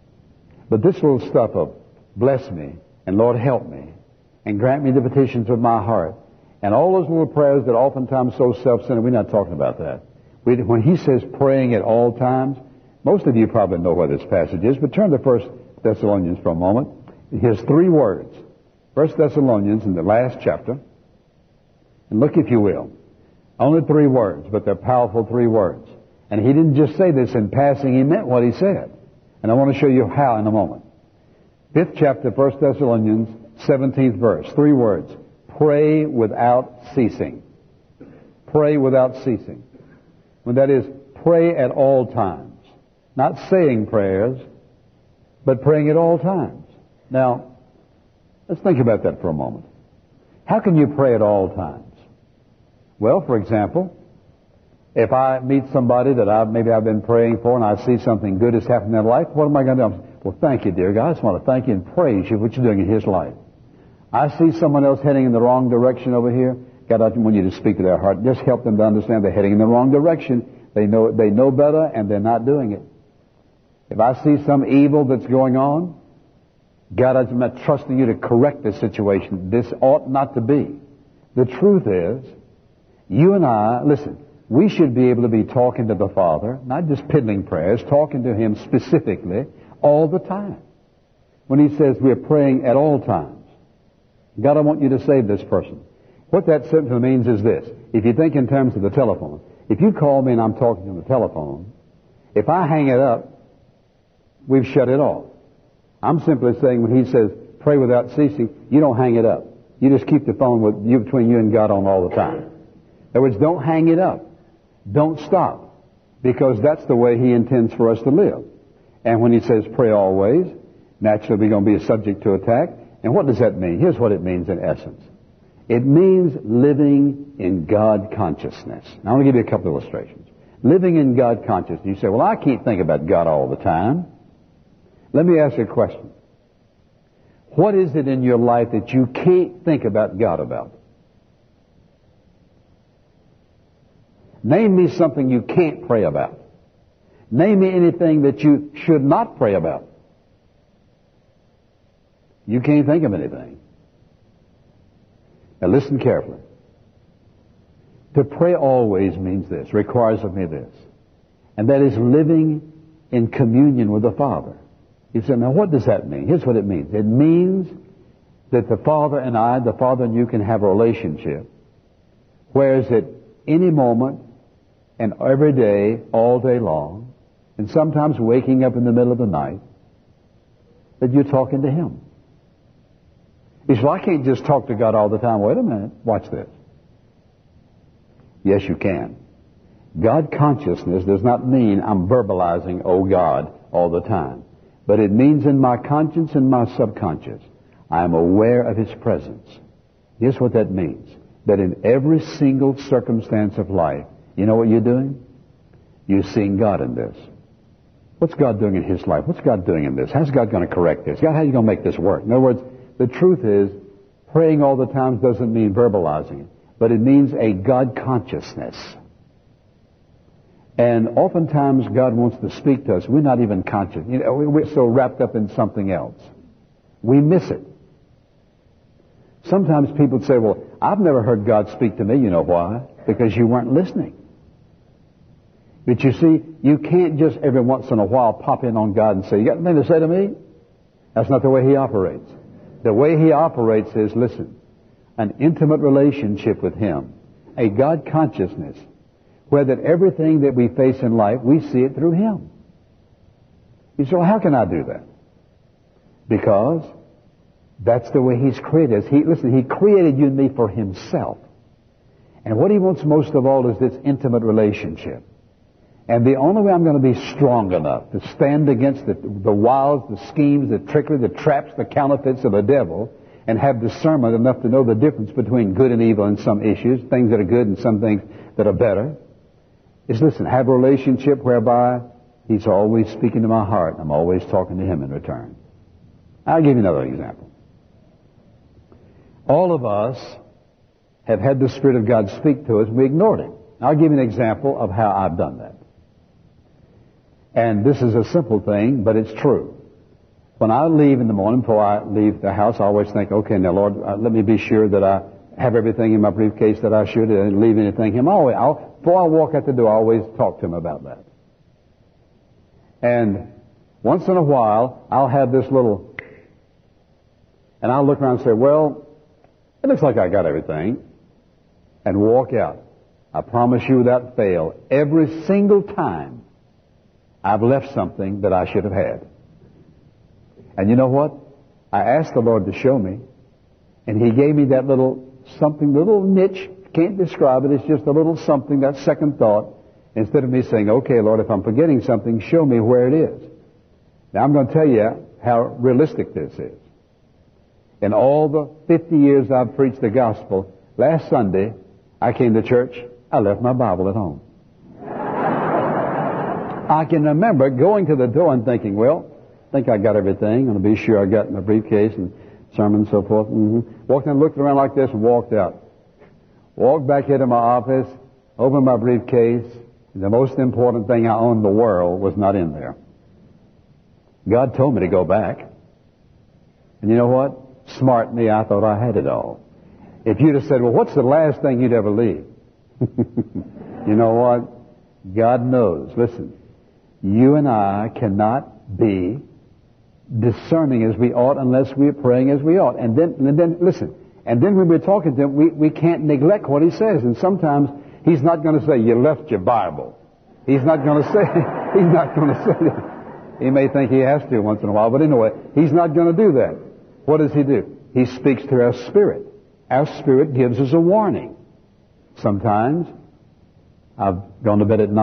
But this little stuff of bless me, and Lord help me, and grant me the petitions of my heart, and all those little prayers that oftentimes so self-centered, we're not talking about that. We, when he says praying at all times, most of you probably know where this passage is, but turn to First Thessalonians for a moment. Here's three words. First Thessalonians in the last chapter. And look, if you will, only three words, but they're powerful three words. And he didn't just say this in passing, he meant what he said. And I want to show you how in a moment. Fifth chapter, First Thessalonians, seventeenth verse. Three words. Pray without ceasing. Pray without ceasing. When that is, pray at all times. Not saying prayers, but praying at all times. Now, let's think about that for a moment. How can you pray at all times? Well, for example, if I meet somebody that I maybe I've been praying for and I see something good has happened in their life, what am I going to do? Well, thank you, dear God. I just want to thank you and praise you for what you're doing in his life. I see someone else heading in the wrong direction over here. God, I want you to speak to their heart. Just help them to understand they're heading in the wrong direction. They know they know better and they're not doing it. If I see some evil that's going on, God, I'm not trusting you to correct this situation. This ought not to be. The truth is, you and I, listen, we should be able to be talking to the Father, not just piddling prayers, talking to Him specifically all the time. When He says we're praying at all times. God, I want you to save this person. What that simply means is this. If you think in terms of the telephone, if you call me and I'm talking on the telephone, if I hang it up, we've shut it off. I'm simply saying when He says pray without ceasing, you don't hang it up. You just keep the phone with you between you and God on all the time. In other words, don't hang it up. Don't stop. because that's the way He intends for us to live. And when He says pray always, naturally we're going to be subject to attack. And what does that mean? Here's what it means in essence. It means living in God consciousness. Now I want to give you a couple of illustrations. Living in God consciousness. You say, well, I can't think about God all the time. Let me ask you a question. What is it in your life that you can't think about God about? Name me something you can't pray about. Name me anything that you should not pray about. You can't think of anything. Now listen carefully. To pray always means this, requires of me this. And that is living in communion with the Father. You say, now what does that mean? Here's what it means. It means that the Father and I, the Father and you can have a relationship. Whereas at any moment and every day, all day long, and sometimes waking up in the middle of the night, that you're talking to Him. You say, well, I can't just talk to God all the time. Wait a minute. Watch this. Yes, you can. God consciousness does not mean I'm verbalizing, oh God, all the time. But it means in my conscience and my subconscious, I am aware of His presence. Here's what that means. That in every single circumstance of life, you know what you're doing? You're seeing God in this. What's God doing in His life? What's God doing in this? How's God going to correct this? God, how are you going to make this work? In other words, the truth is, praying all the time doesn't mean verbalizing it, but it means a God consciousness. And oftentimes God wants to speak to us. We're not even conscious. You know, we're so wrapped up in something else. We miss it. Sometimes people say, well, I've never heard God speak to me. You know why? Because you weren't listening. But you see, you can't just every once in a while pop in on God and say, you got anything to say to me? That's not the way He operates. The way He operates is, listen, an intimate relationship with Him, a God consciousness, where that everything that we face in life, we see it through Him. You say, well, how can I do that? Because that's the way He's created us. He, listen, He created you and me for Himself. And what He wants most of all is this intimate relationship. And the only way I'm going to be strong enough to stand against the, the wiles, the schemes, the trickery, the traps, the counterfeits of the devil, and have discernment enough to know the difference between good and evil in some issues, things that are good and some things that are better, is listen, have a relationship whereby He's always speaking to my heart. I'm always talking to Him in return. I'll give you another example. All of us have had the Spirit of God speak to us, and we ignored Him. I'll give you an example of how I've done that. And this is a simple thing, but it's true. When I leave in the morning, before I leave the house, I always think, okay, now Lord, uh, let me be sure that I have everything in my briefcase that I should, and leave anything. Him. Always, I'll, before I walk out the door, I always talk to Him about that. And once in a while, I'll have this little, and I'll look around and say, well, it looks like I got everything, and walk out. I promise you without fail, every single time I've left something that I should have had. And you know what? I asked the Lord to show me, and He gave me that little something, little niche. Can't describe it. It's just a little something, that second thought. Instead of me saying, okay, Lord, if I'm forgetting something, show me where it is. Now I'm going to tell you how realistic this is. In all the fifty years I've preached the gospel, last Sunday I came to church, I left my Bible at home. I can remember going to the door and thinking, well, I think I got everything. I'm going to be sure I got my briefcase and sermon and so forth. Mm-hmm. Walked in, looked around like this, and walked out. Walked back into my office, opened my briefcase, and the most important thing I owned in the world was not in there. God told me to go back. And you know what? Smart me, I thought I had it all. If you'd have said, well, what's the last thing you'd ever leave? You know what? God knows. Listen, you and I cannot be discerning as we ought unless we're praying as we ought. And then, and then listen, and then when we're talking to Him, we, we can't neglect what He says. And sometimes He's not going to say, you left your Bible. He's not going to say, He's not going to say that. He may think He has to once in a while, but anyway, He's not going to do that. What does He do? He speaks to our spirit. Our spirit gives us a warning. Sometimes I've gone to bed at night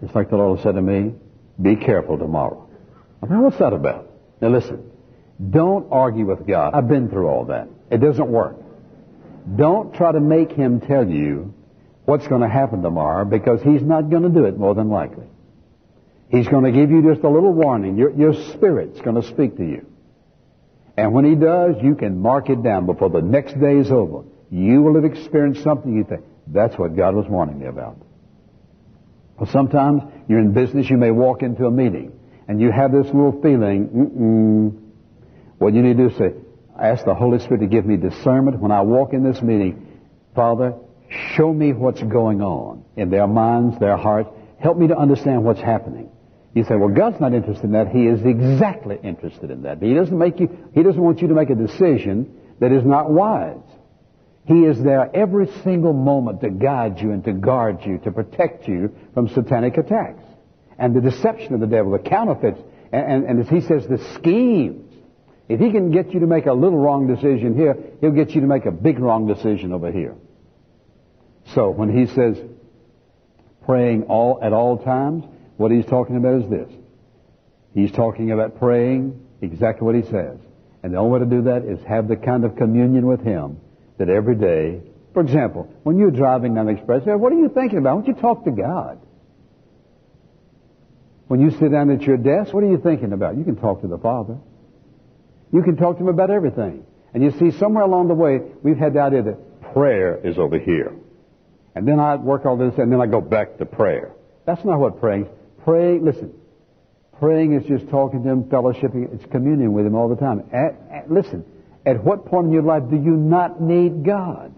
It's like the Lord said to me, be careful tomorrow. I mean, what's that about? Now listen, don't argue with God. I've been through all that. It doesn't work. Don't try to make Him tell you what's going to happen tomorrow, because He's not going to do it more than likely. He's going to give you just a little warning. Your, your spirit's going to speak to you. And when He does, you can mark it down before the next day is over. You will have experienced something you think, that's what God was warning me about. Well, sometimes you're in business, you may walk into a meeting, and you have this little feeling, mm-mm. What you need to do is say, ask the Holy Spirit to give me discernment when I walk in this meeting. Father, show me what's going on in their minds, their hearts. Help me to understand what's happening. You say, well, God's not interested in that. He is exactly interested in that. But He doesn't make you, He doesn't want you to make a decision that is not wise. He is there every single moment to guide you and to guard you, to protect you from satanic attacks and the deception of the devil, the counterfeits, and, and, and as he says, the schemes. If he can get you to make a little wrong decision here, he'll get you to make a big wrong decision over here. So when he says praying all at all times, what he's talking about is this. He's talking about praying exactly what he says. And the only way to do that is have the kind of communion with Him that every day, for example, when you're driving down the expressway, what are you thinking about? Why don't you talk to God? When you sit down at your desk, what are you thinking about? You can talk to the Father. You can talk to Him about everything. And you see, somewhere along the way, we've had the idea that prayer is over here. And then I work all this, and then I go back to prayer. That's not what praying is. Praying, listen, praying is just talking to Him, fellowshipping. It's communing with Him all the time. At, at, listen, at what point in your life do you not need God?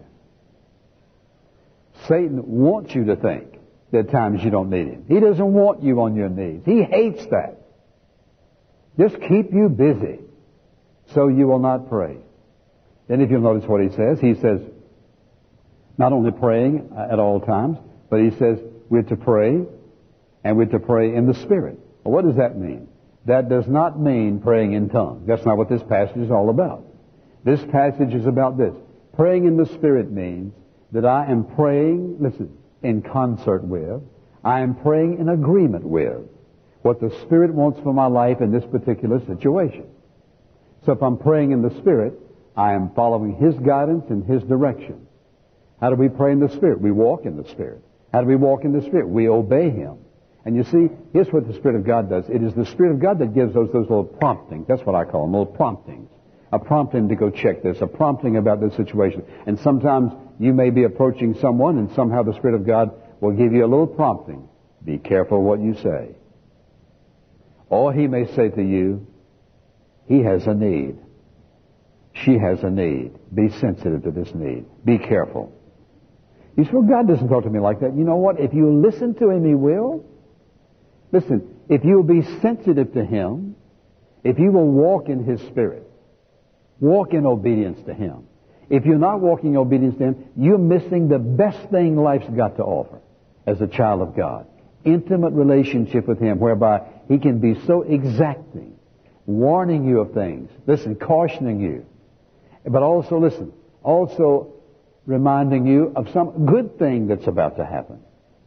Satan wants you to think there are times you don't need Him. He doesn't want you on your knees. He hates that. Just keep you busy so you will not pray. Then if you'll notice what he says, he says, not only praying at all times, but he says we're to pray, and we're to pray in the Spirit. Well, what does that mean? That does not mean praying in tongues. That's not what this passage is all about. This passage is about this. Praying in the Spirit means that I am praying, listen, in concert with, I am praying in agreement with what the Spirit wants for my life in this particular situation. So if I'm praying in the Spirit, I am following His guidance and His direction. How do we pray in the Spirit? We walk in the Spirit. How do we walk in the Spirit? We obey Him. And you see, here's what the Spirit of God does. It is the Spirit of God that gives those, those little promptings. That's what I call them, little promptings. A prompting to go check this, a prompting about this situation. And sometimes you may be approaching someone, and somehow the Spirit of God will give you a little prompting. Be careful what you say. Or He may say to you, he has a need. She has a need. Be sensitive to this need. Be careful. You say, well, God doesn't talk to me like that. You know what? If you listen to Him, He will. Listen, if you'll be sensitive to Him, if you will walk in His Spirit, walk in obedience to Him. If you're not walking in obedience to Him, you're missing the best thing life's got to offer as a child of God. Intimate relationship with Him, whereby He can be so exacting, warning you of things, listen, cautioning you, but also, listen, also reminding you of some good thing that's about to happen.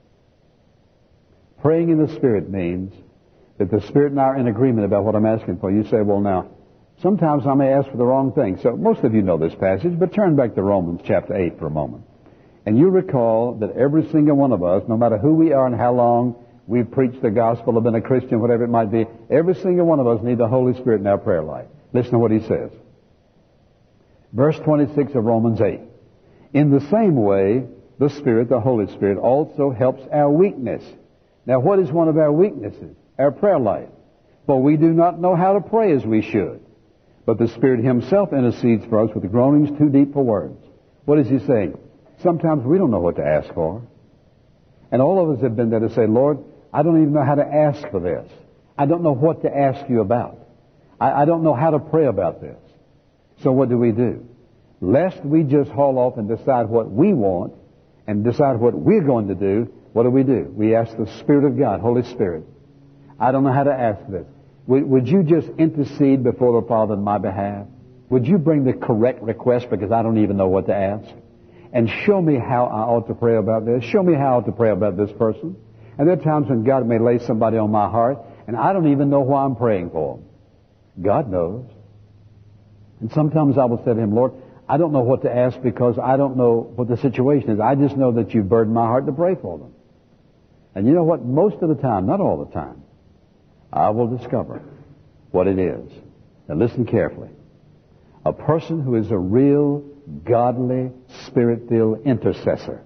Praying in the Spirit means that the Spirit and I are in agreement about what I'm asking for. You say, well, now, sometimes I may ask for the wrong thing. So most of you know this passage, but turn back to Romans chapter eight for a moment. And you recall that every single one of us, no matter who we are and how long we've preached the gospel or been a Christian, whatever it might be, every single one of us need the Holy Spirit in our prayer life. Listen to what he says. Verse twenty-six of Romans eight. In the same way, the Spirit, the Holy Spirit, also helps our weakness. Now, what is one of our weaknesses? Our prayer life. For we do not know how to pray as we should. But the Spirit Himself intercedes for us with groanings too deep for words. What is He saying? Sometimes we don't know what to ask for. And all of us have been there to say, Lord, I don't even know how to ask for this. I don't know what to ask You about. I, I don't know how to pray about this. So what do we do? Lest we just haul off and decide what we want and decide what we're going to do, what do we do? We ask the Spirit of God, Holy Spirit, I don't know how to ask this. Would, would You just intercede before the Father in my behalf? Would You bring the correct request, because I don't even know what to ask? And show me how I ought to pray about this. Show me how I ought to pray about this person. And there are times when God may lay somebody on my heart, and I don't even know why I'm praying for them. God knows. And sometimes I will say to Him, Lord, I don't know what to ask because I don't know what the situation is. I just know that you've burdened my heart to pray for them. And you know what? Most of the time, not all the time, I will discover what it is. Now listen carefully. A person who is a real, godly, Spirit-filled intercessor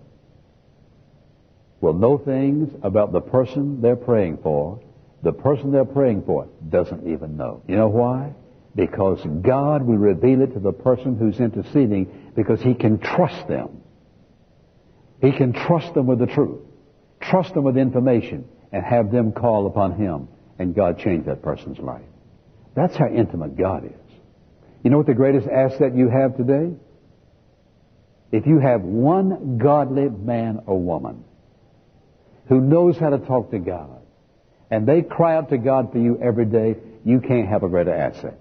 will know things about the person they're praying for. The person they're praying for doesn't even know. You know why? Because God will reveal it to the person who's interceding because He can trust them. He can trust them with the truth. Trust them with information and have them call upon Him and God change that person's life. That's how intimate God is. You know what the greatest asset you have today? If you have one godly man or woman who knows how to talk to God and they cry out to God for you every day, you can't have a greater asset.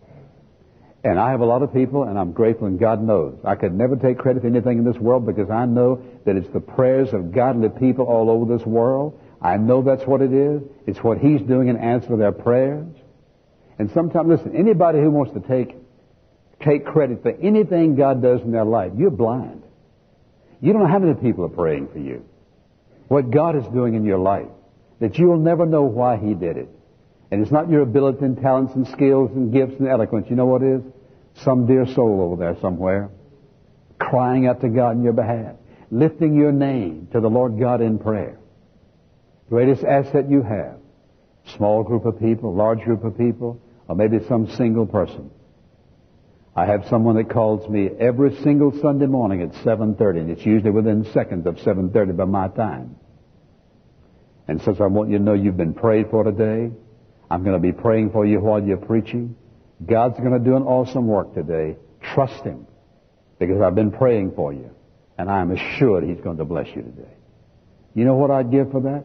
And I have a lot of people, and I'm grateful, and God knows. I could never take credit for anything in this world because I know that it's the prayers of godly people all over this world. I know that's what it is. It's what He's doing in answer to their prayers. And sometimes, listen, anybody who wants to take take credit for anything God does in their life, you're blind. You don't know how many people are praying for you. What God is doing in your life, that you'll never know why He did it. And it's not your ability and talents and skills and gifts and eloquence. You know what it is? Some dear soul over there somewhere crying out to God in your behalf, lifting your name to the Lord God in prayer. Greatest asset you have. Small group of people, large group of people, or maybe some single person. I have someone that calls me every single Sunday morning at seven thirty, and it's usually within seconds of seven thirty by my time. And says, I want you to know you've been prayed for today. I'm going to be praying for you while you're preaching. God's going to do an awesome work today. Trust Him, because I've been praying for you, and I am assured He's going to bless you today. You know what I'd give for that?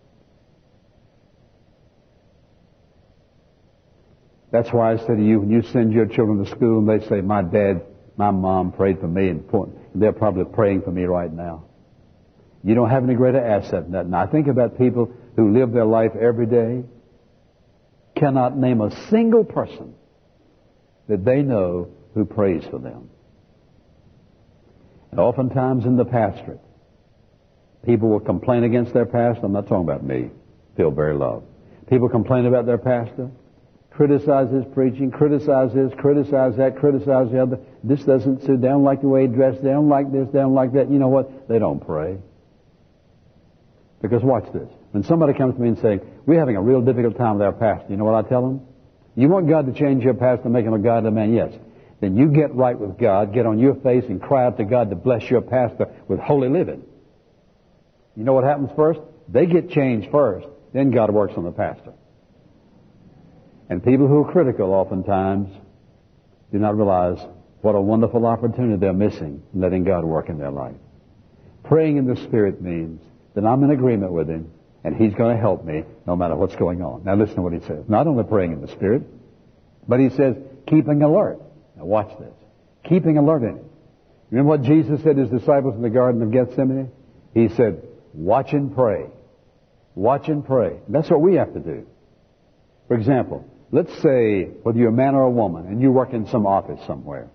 That's why I say to you, when you send your children to school and they say, my dad, my mom prayed for me, and they're probably praying for me right now. You don't have any greater asset than that. Now, I think about people who live their life every day, cannot name a single person that they know who prays for them. And oftentimes in the pastorate, people will complain against their pastor. I'm not talking about me. Feel very loved. People complain about their pastor, criticize his preaching, criticize this, criticize that, criticize the other. This doesn't suit. They don't like the way he dressed. They don't like this. They don't like that. You know what? They don't pray. Because watch this. When somebody comes to me and says, we're having a real difficult time with our pastor, you know what I tell them? You want God to change your pastor and make him a godly man? Yes. Then you get right with God, get on your face and cry out to God to bless your pastor with holy living. You know what happens first? They get changed first. Then God works on the pastor. And people who are critical oftentimes do not realize what a wonderful opportunity they're missing in letting God work in their life. Praying in the Spirit means that I'm in agreement with Him, and He's going to help me no matter what's going on. Now listen to what He says. Not only praying in the Spirit, but He says keeping alert. Now watch this. Keeping alert in it. Remember what Jesus said to His disciples in the Garden of Gethsemane? He said, watch and pray. Watch and pray. And that's what we have to do. For example, let's say whether you're a man or a woman and you work in some office somewhere.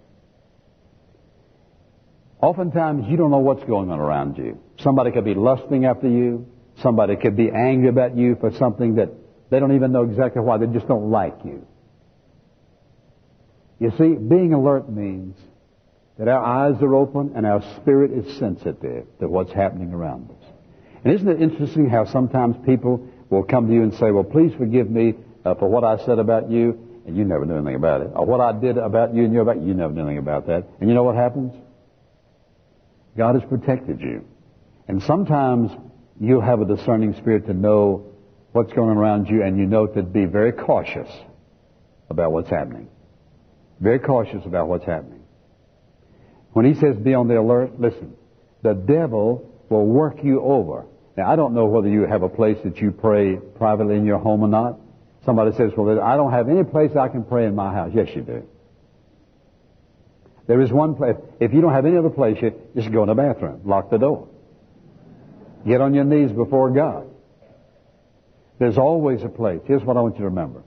Oftentimes you don't know what's going on around you. Somebody could be lusting after you. Somebody could be angry about you for something that they don't even know exactly why. They just don't like you. You see, being alert means that our eyes are open and our spirit is sensitive to what's happening around us. And isn't it interesting how sometimes people will come to you and say, well, please forgive me uh, for what I said about you, and you never knew anything about it. Or what I did about you and you about you never knew anything about that. And you know what happens? God has protected you. And sometimes you'll have a discerning spirit to know what's going on around you, and you know to be very cautious about what's happening. Very cautious about what's happening. When He says be on the alert, listen, the devil will work you over. Now, I don't know whether you have a place that you pray privately in your home or not. Somebody says, well, I don't have any place I can pray in my house. Yes, you do. There is one place. If you don't have any other place, you just go in the bathroom. Lock the door. Get on your knees before God. There's always a place. Here's what I want you to remember.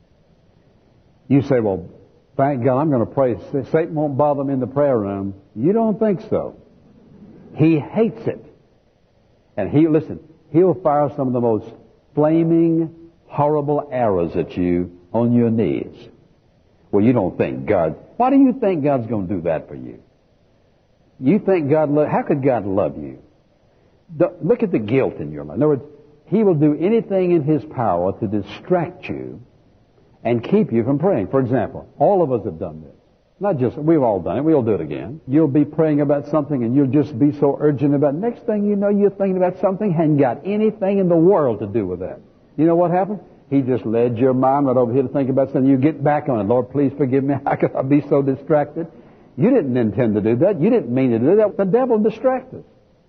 You say, well, thank God I'm going to pray. Satan won't bother me in the prayer room. You don't think so. He hates it. And he, listen, he'll fire some of the most flaming, horrible arrows at you on your knees. Well, you don't think God, why do you think God's going to do that for you? You think God, lo- how could God love you? The, look at the guilt in your life. In other words, He will do anything in His power to distract you and keep you from praying. For example, all of us have done this. Not just, we've all done it. We'll do it again. You'll be praying about something and you'll just be so urgent about it. Next thing you know, you're thinking about something, hadn't got anything in the world to do with that. You know what happened? He just led your mind right over here to think about something. You get back on it. Lord, please forgive me. How could I be so distracted? You didn't intend to do that. You didn't mean to do that. The devil distracts us.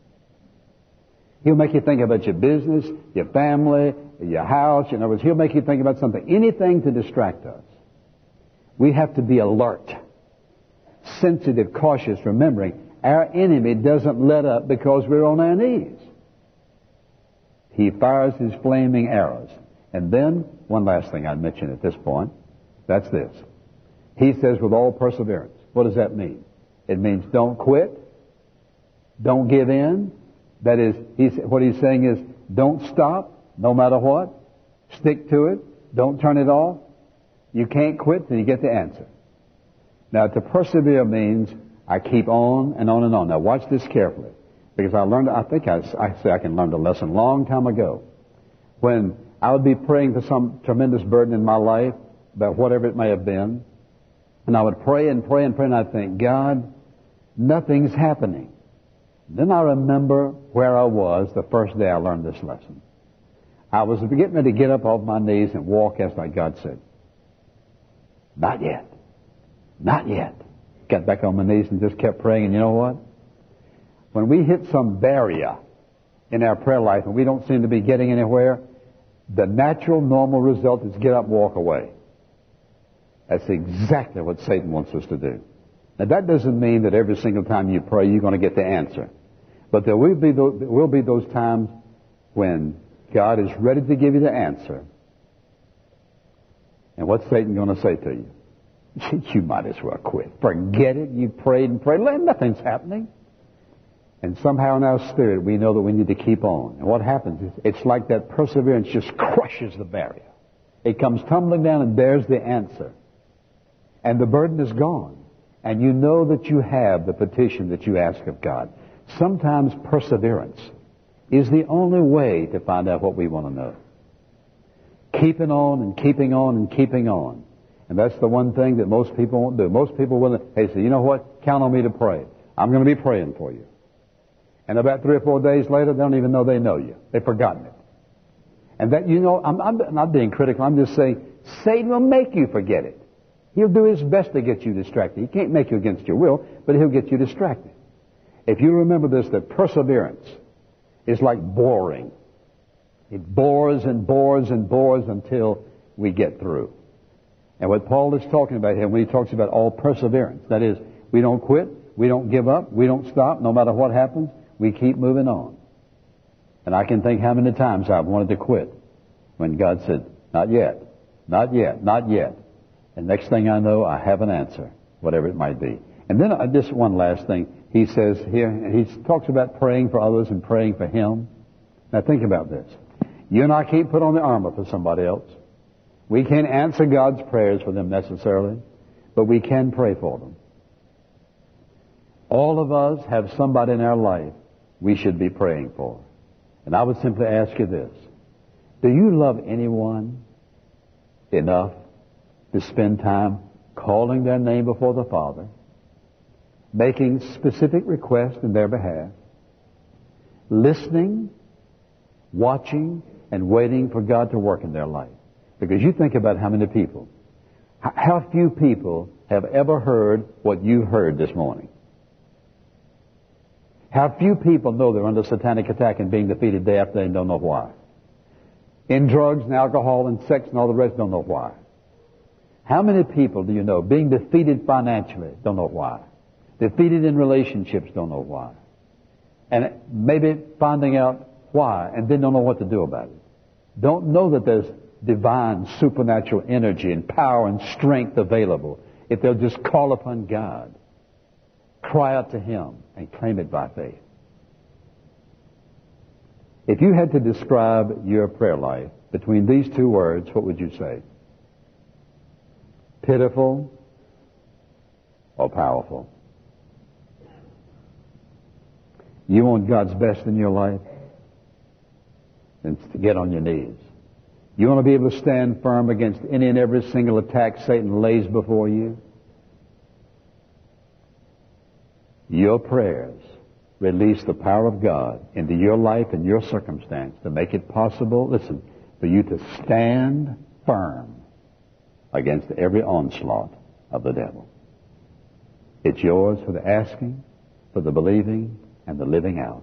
He'll make you think about your business, your family, your house. In other words, he'll make you think about something. Anything to distract us. We have to be alert, sensitive, cautious, remembering our enemy doesn't let up because we're on our knees. He fires his flaming arrows. And then, one last thing I'd mention at this point, that's this. He says with all perseverance. What does that mean? It means don't quit, don't give in. That is, he's, what he's saying is don't stop, no matter what. Stick to it. Don't turn it off. You can't quit till you get the answer. Now, to persevere means I keep on and on and on. Now, watch this carefully. Because I learned, I think I, I say I can learn the lesson a long time ago. When I would be praying for some tremendous burden in my life, about whatever it may have been, and I would pray and pray and pray, and I'd think, God, nothing's happening. Then I remember where I was the first day I learned this lesson. I was getting ready to get up off my knees and walk as like God said. Not yet. Not yet. Got back on my knees and just kept praying, and you know what? When we hit some barrier in our prayer life and we don't seem to be getting anywhere, the natural, normal result is get up and walk away. That's exactly what Satan wants us to do. Now, that doesn't mean that every single time you pray you're going to get the answer. But there will be those, there will be those times when God is ready to give you the answer. And what's Satan going to say to you? You might as well quit. Forget it. You prayed and prayed. Nothing's happening. And somehow in our spirit we know that we need to keep on. And what happens is it's like that perseverance just crushes the barrier. It comes tumbling down and there's the answer. And the burden is gone. And you know that you have the petition that you ask of God. Sometimes perseverance is the only way to find out what we want to know. Keeping on and keeping on and keeping on. And that's the one thing that most people won't do. Most people will, hey, say, you know what? Count on me to pray. I'm going to be praying for you. And about three or four days later, they don't even know they know you. They've forgotten it. And that, you know, I'm, I'm not being critical. I'm just saying, Satan will make you forget it. He'll do his best to get you distracted. He can't make you against your will, but he'll get you distracted. If you remember this, that perseverance is like boring. It bores and bores and bores until we get through. And what Paul is talking about here when he talks about all perseverance, that is, we don't quit, we don't give up, we don't stop, no matter what happens, we keep moving on. And I can think how many times I've wanted to quit when God said, not yet, not yet, not yet. And next thing I know, I have an answer, whatever it might be. And then uh, just one last thing. He says here, he talks about praying for others and praying for him. Now think about this. You and I can't put on the armor for somebody else. We can't answer God's prayers for them necessarily, but we can pray for them. All of us have somebody in our life we should be praying for. And I would simply ask you this. Do you love anyone enough to spend time calling their name before the Father, making specific requests in their behalf, listening, watching, and waiting for God to work in their life? Because you think about how many people, how few people have ever heard what you heard this morning. How few people know they're under satanic attack and being defeated day after day and don't know why. In drugs and alcohol and sex and all the rest, don't know why. How many people do you know being defeated financially, don't know why. Defeated in relationships, don't know why. And maybe finding out why and then don't know what to do about it. don't know that there's divine supernatural energy and power and strength available if they'll just call upon God, cry out to Him, and claim it by faith. If you had to describe your prayer life between these two words, what would you say? Pitiful or powerful? You want God's best in your life? Then get on your knees. You want to be able to stand firm against any and every single attack Satan lays before you? Your prayers release the power of God into your life and your circumstance to make it possible, listen, for you to stand firm against every onslaught of the devil. It's yours for the asking, for the believing, and the living out.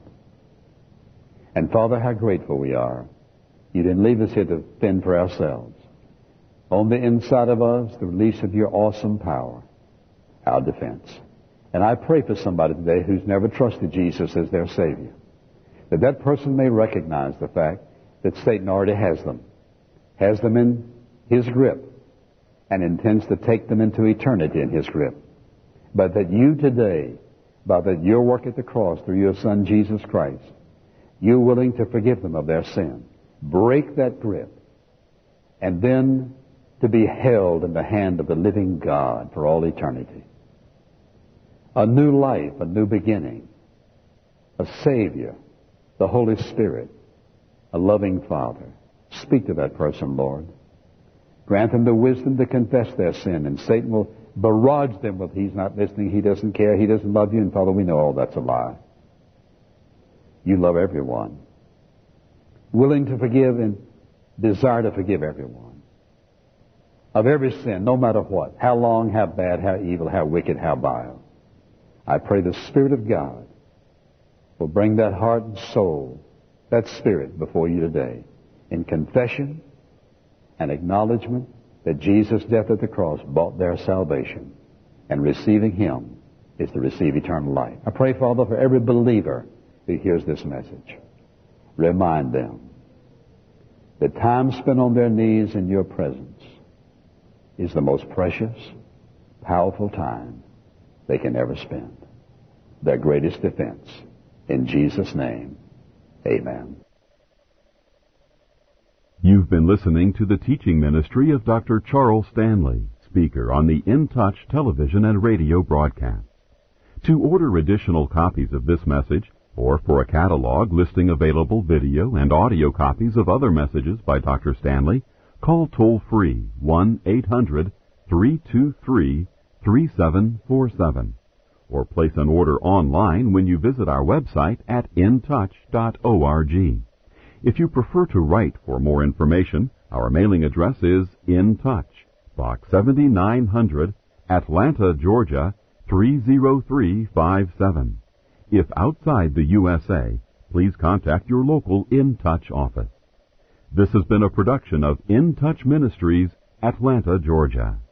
And Father, how grateful we are. You didn't leave us here to fend for ourselves. On the inside of us, the release of your awesome power, our defense. And I pray for somebody today who's never trusted Jesus as their Savior, that that person may recognize the fact that Satan already has them, has them in his grip, and intends to take them into eternity in his grip. But that you today, by that your work at the cross through your Son Jesus Christ, you're willing to forgive them of their sin, break that grip, and then to be held in the hand of the living God for all eternity. A new life, a new beginning, a Savior, the Holy Spirit, a loving Father. Speak to that person, Lord. Grant them the wisdom to confess their sin, and Satan will barrage them with, he's not listening, he doesn't care, he doesn't love you, and Father, we know all that's a lie. You love everyone. Willing to forgive and desire to forgive everyone. Of every sin, no matter what. How long, how bad, how evil, how wicked, how vile. I pray the Spirit of God will bring that heart and soul, that spirit before you today in confession and acknowledgement that Jesus' death at the cross bought their salvation, and receiving Him is to receive eternal life. I pray, Father, for every believer who hears this message. Remind them that time spent on their knees in your presence is the most precious, powerful time they can ever spend. Their greatest defense. In Jesus' name, amen. You've been listening to the teaching ministry of Doctor Charles Stanley, speaker on the In Touch television and radio broadcast. To order additional copies of this message, or for a catalog listing available video and audio copies of other messages by Doctor Stanley, call toll-free one eight hundred three two three three seven four seven, or place an order online when you visit our website at in touch dot org. If you prefer to write for more information, our mailing address is In Touch, Box seventy-nine hundred, Atlanta, Georgia, three zero three five seven. If outside the U S A, please contact your local In Touch office. This has been a production of In Touch Ministries, Atlanta, Georgia.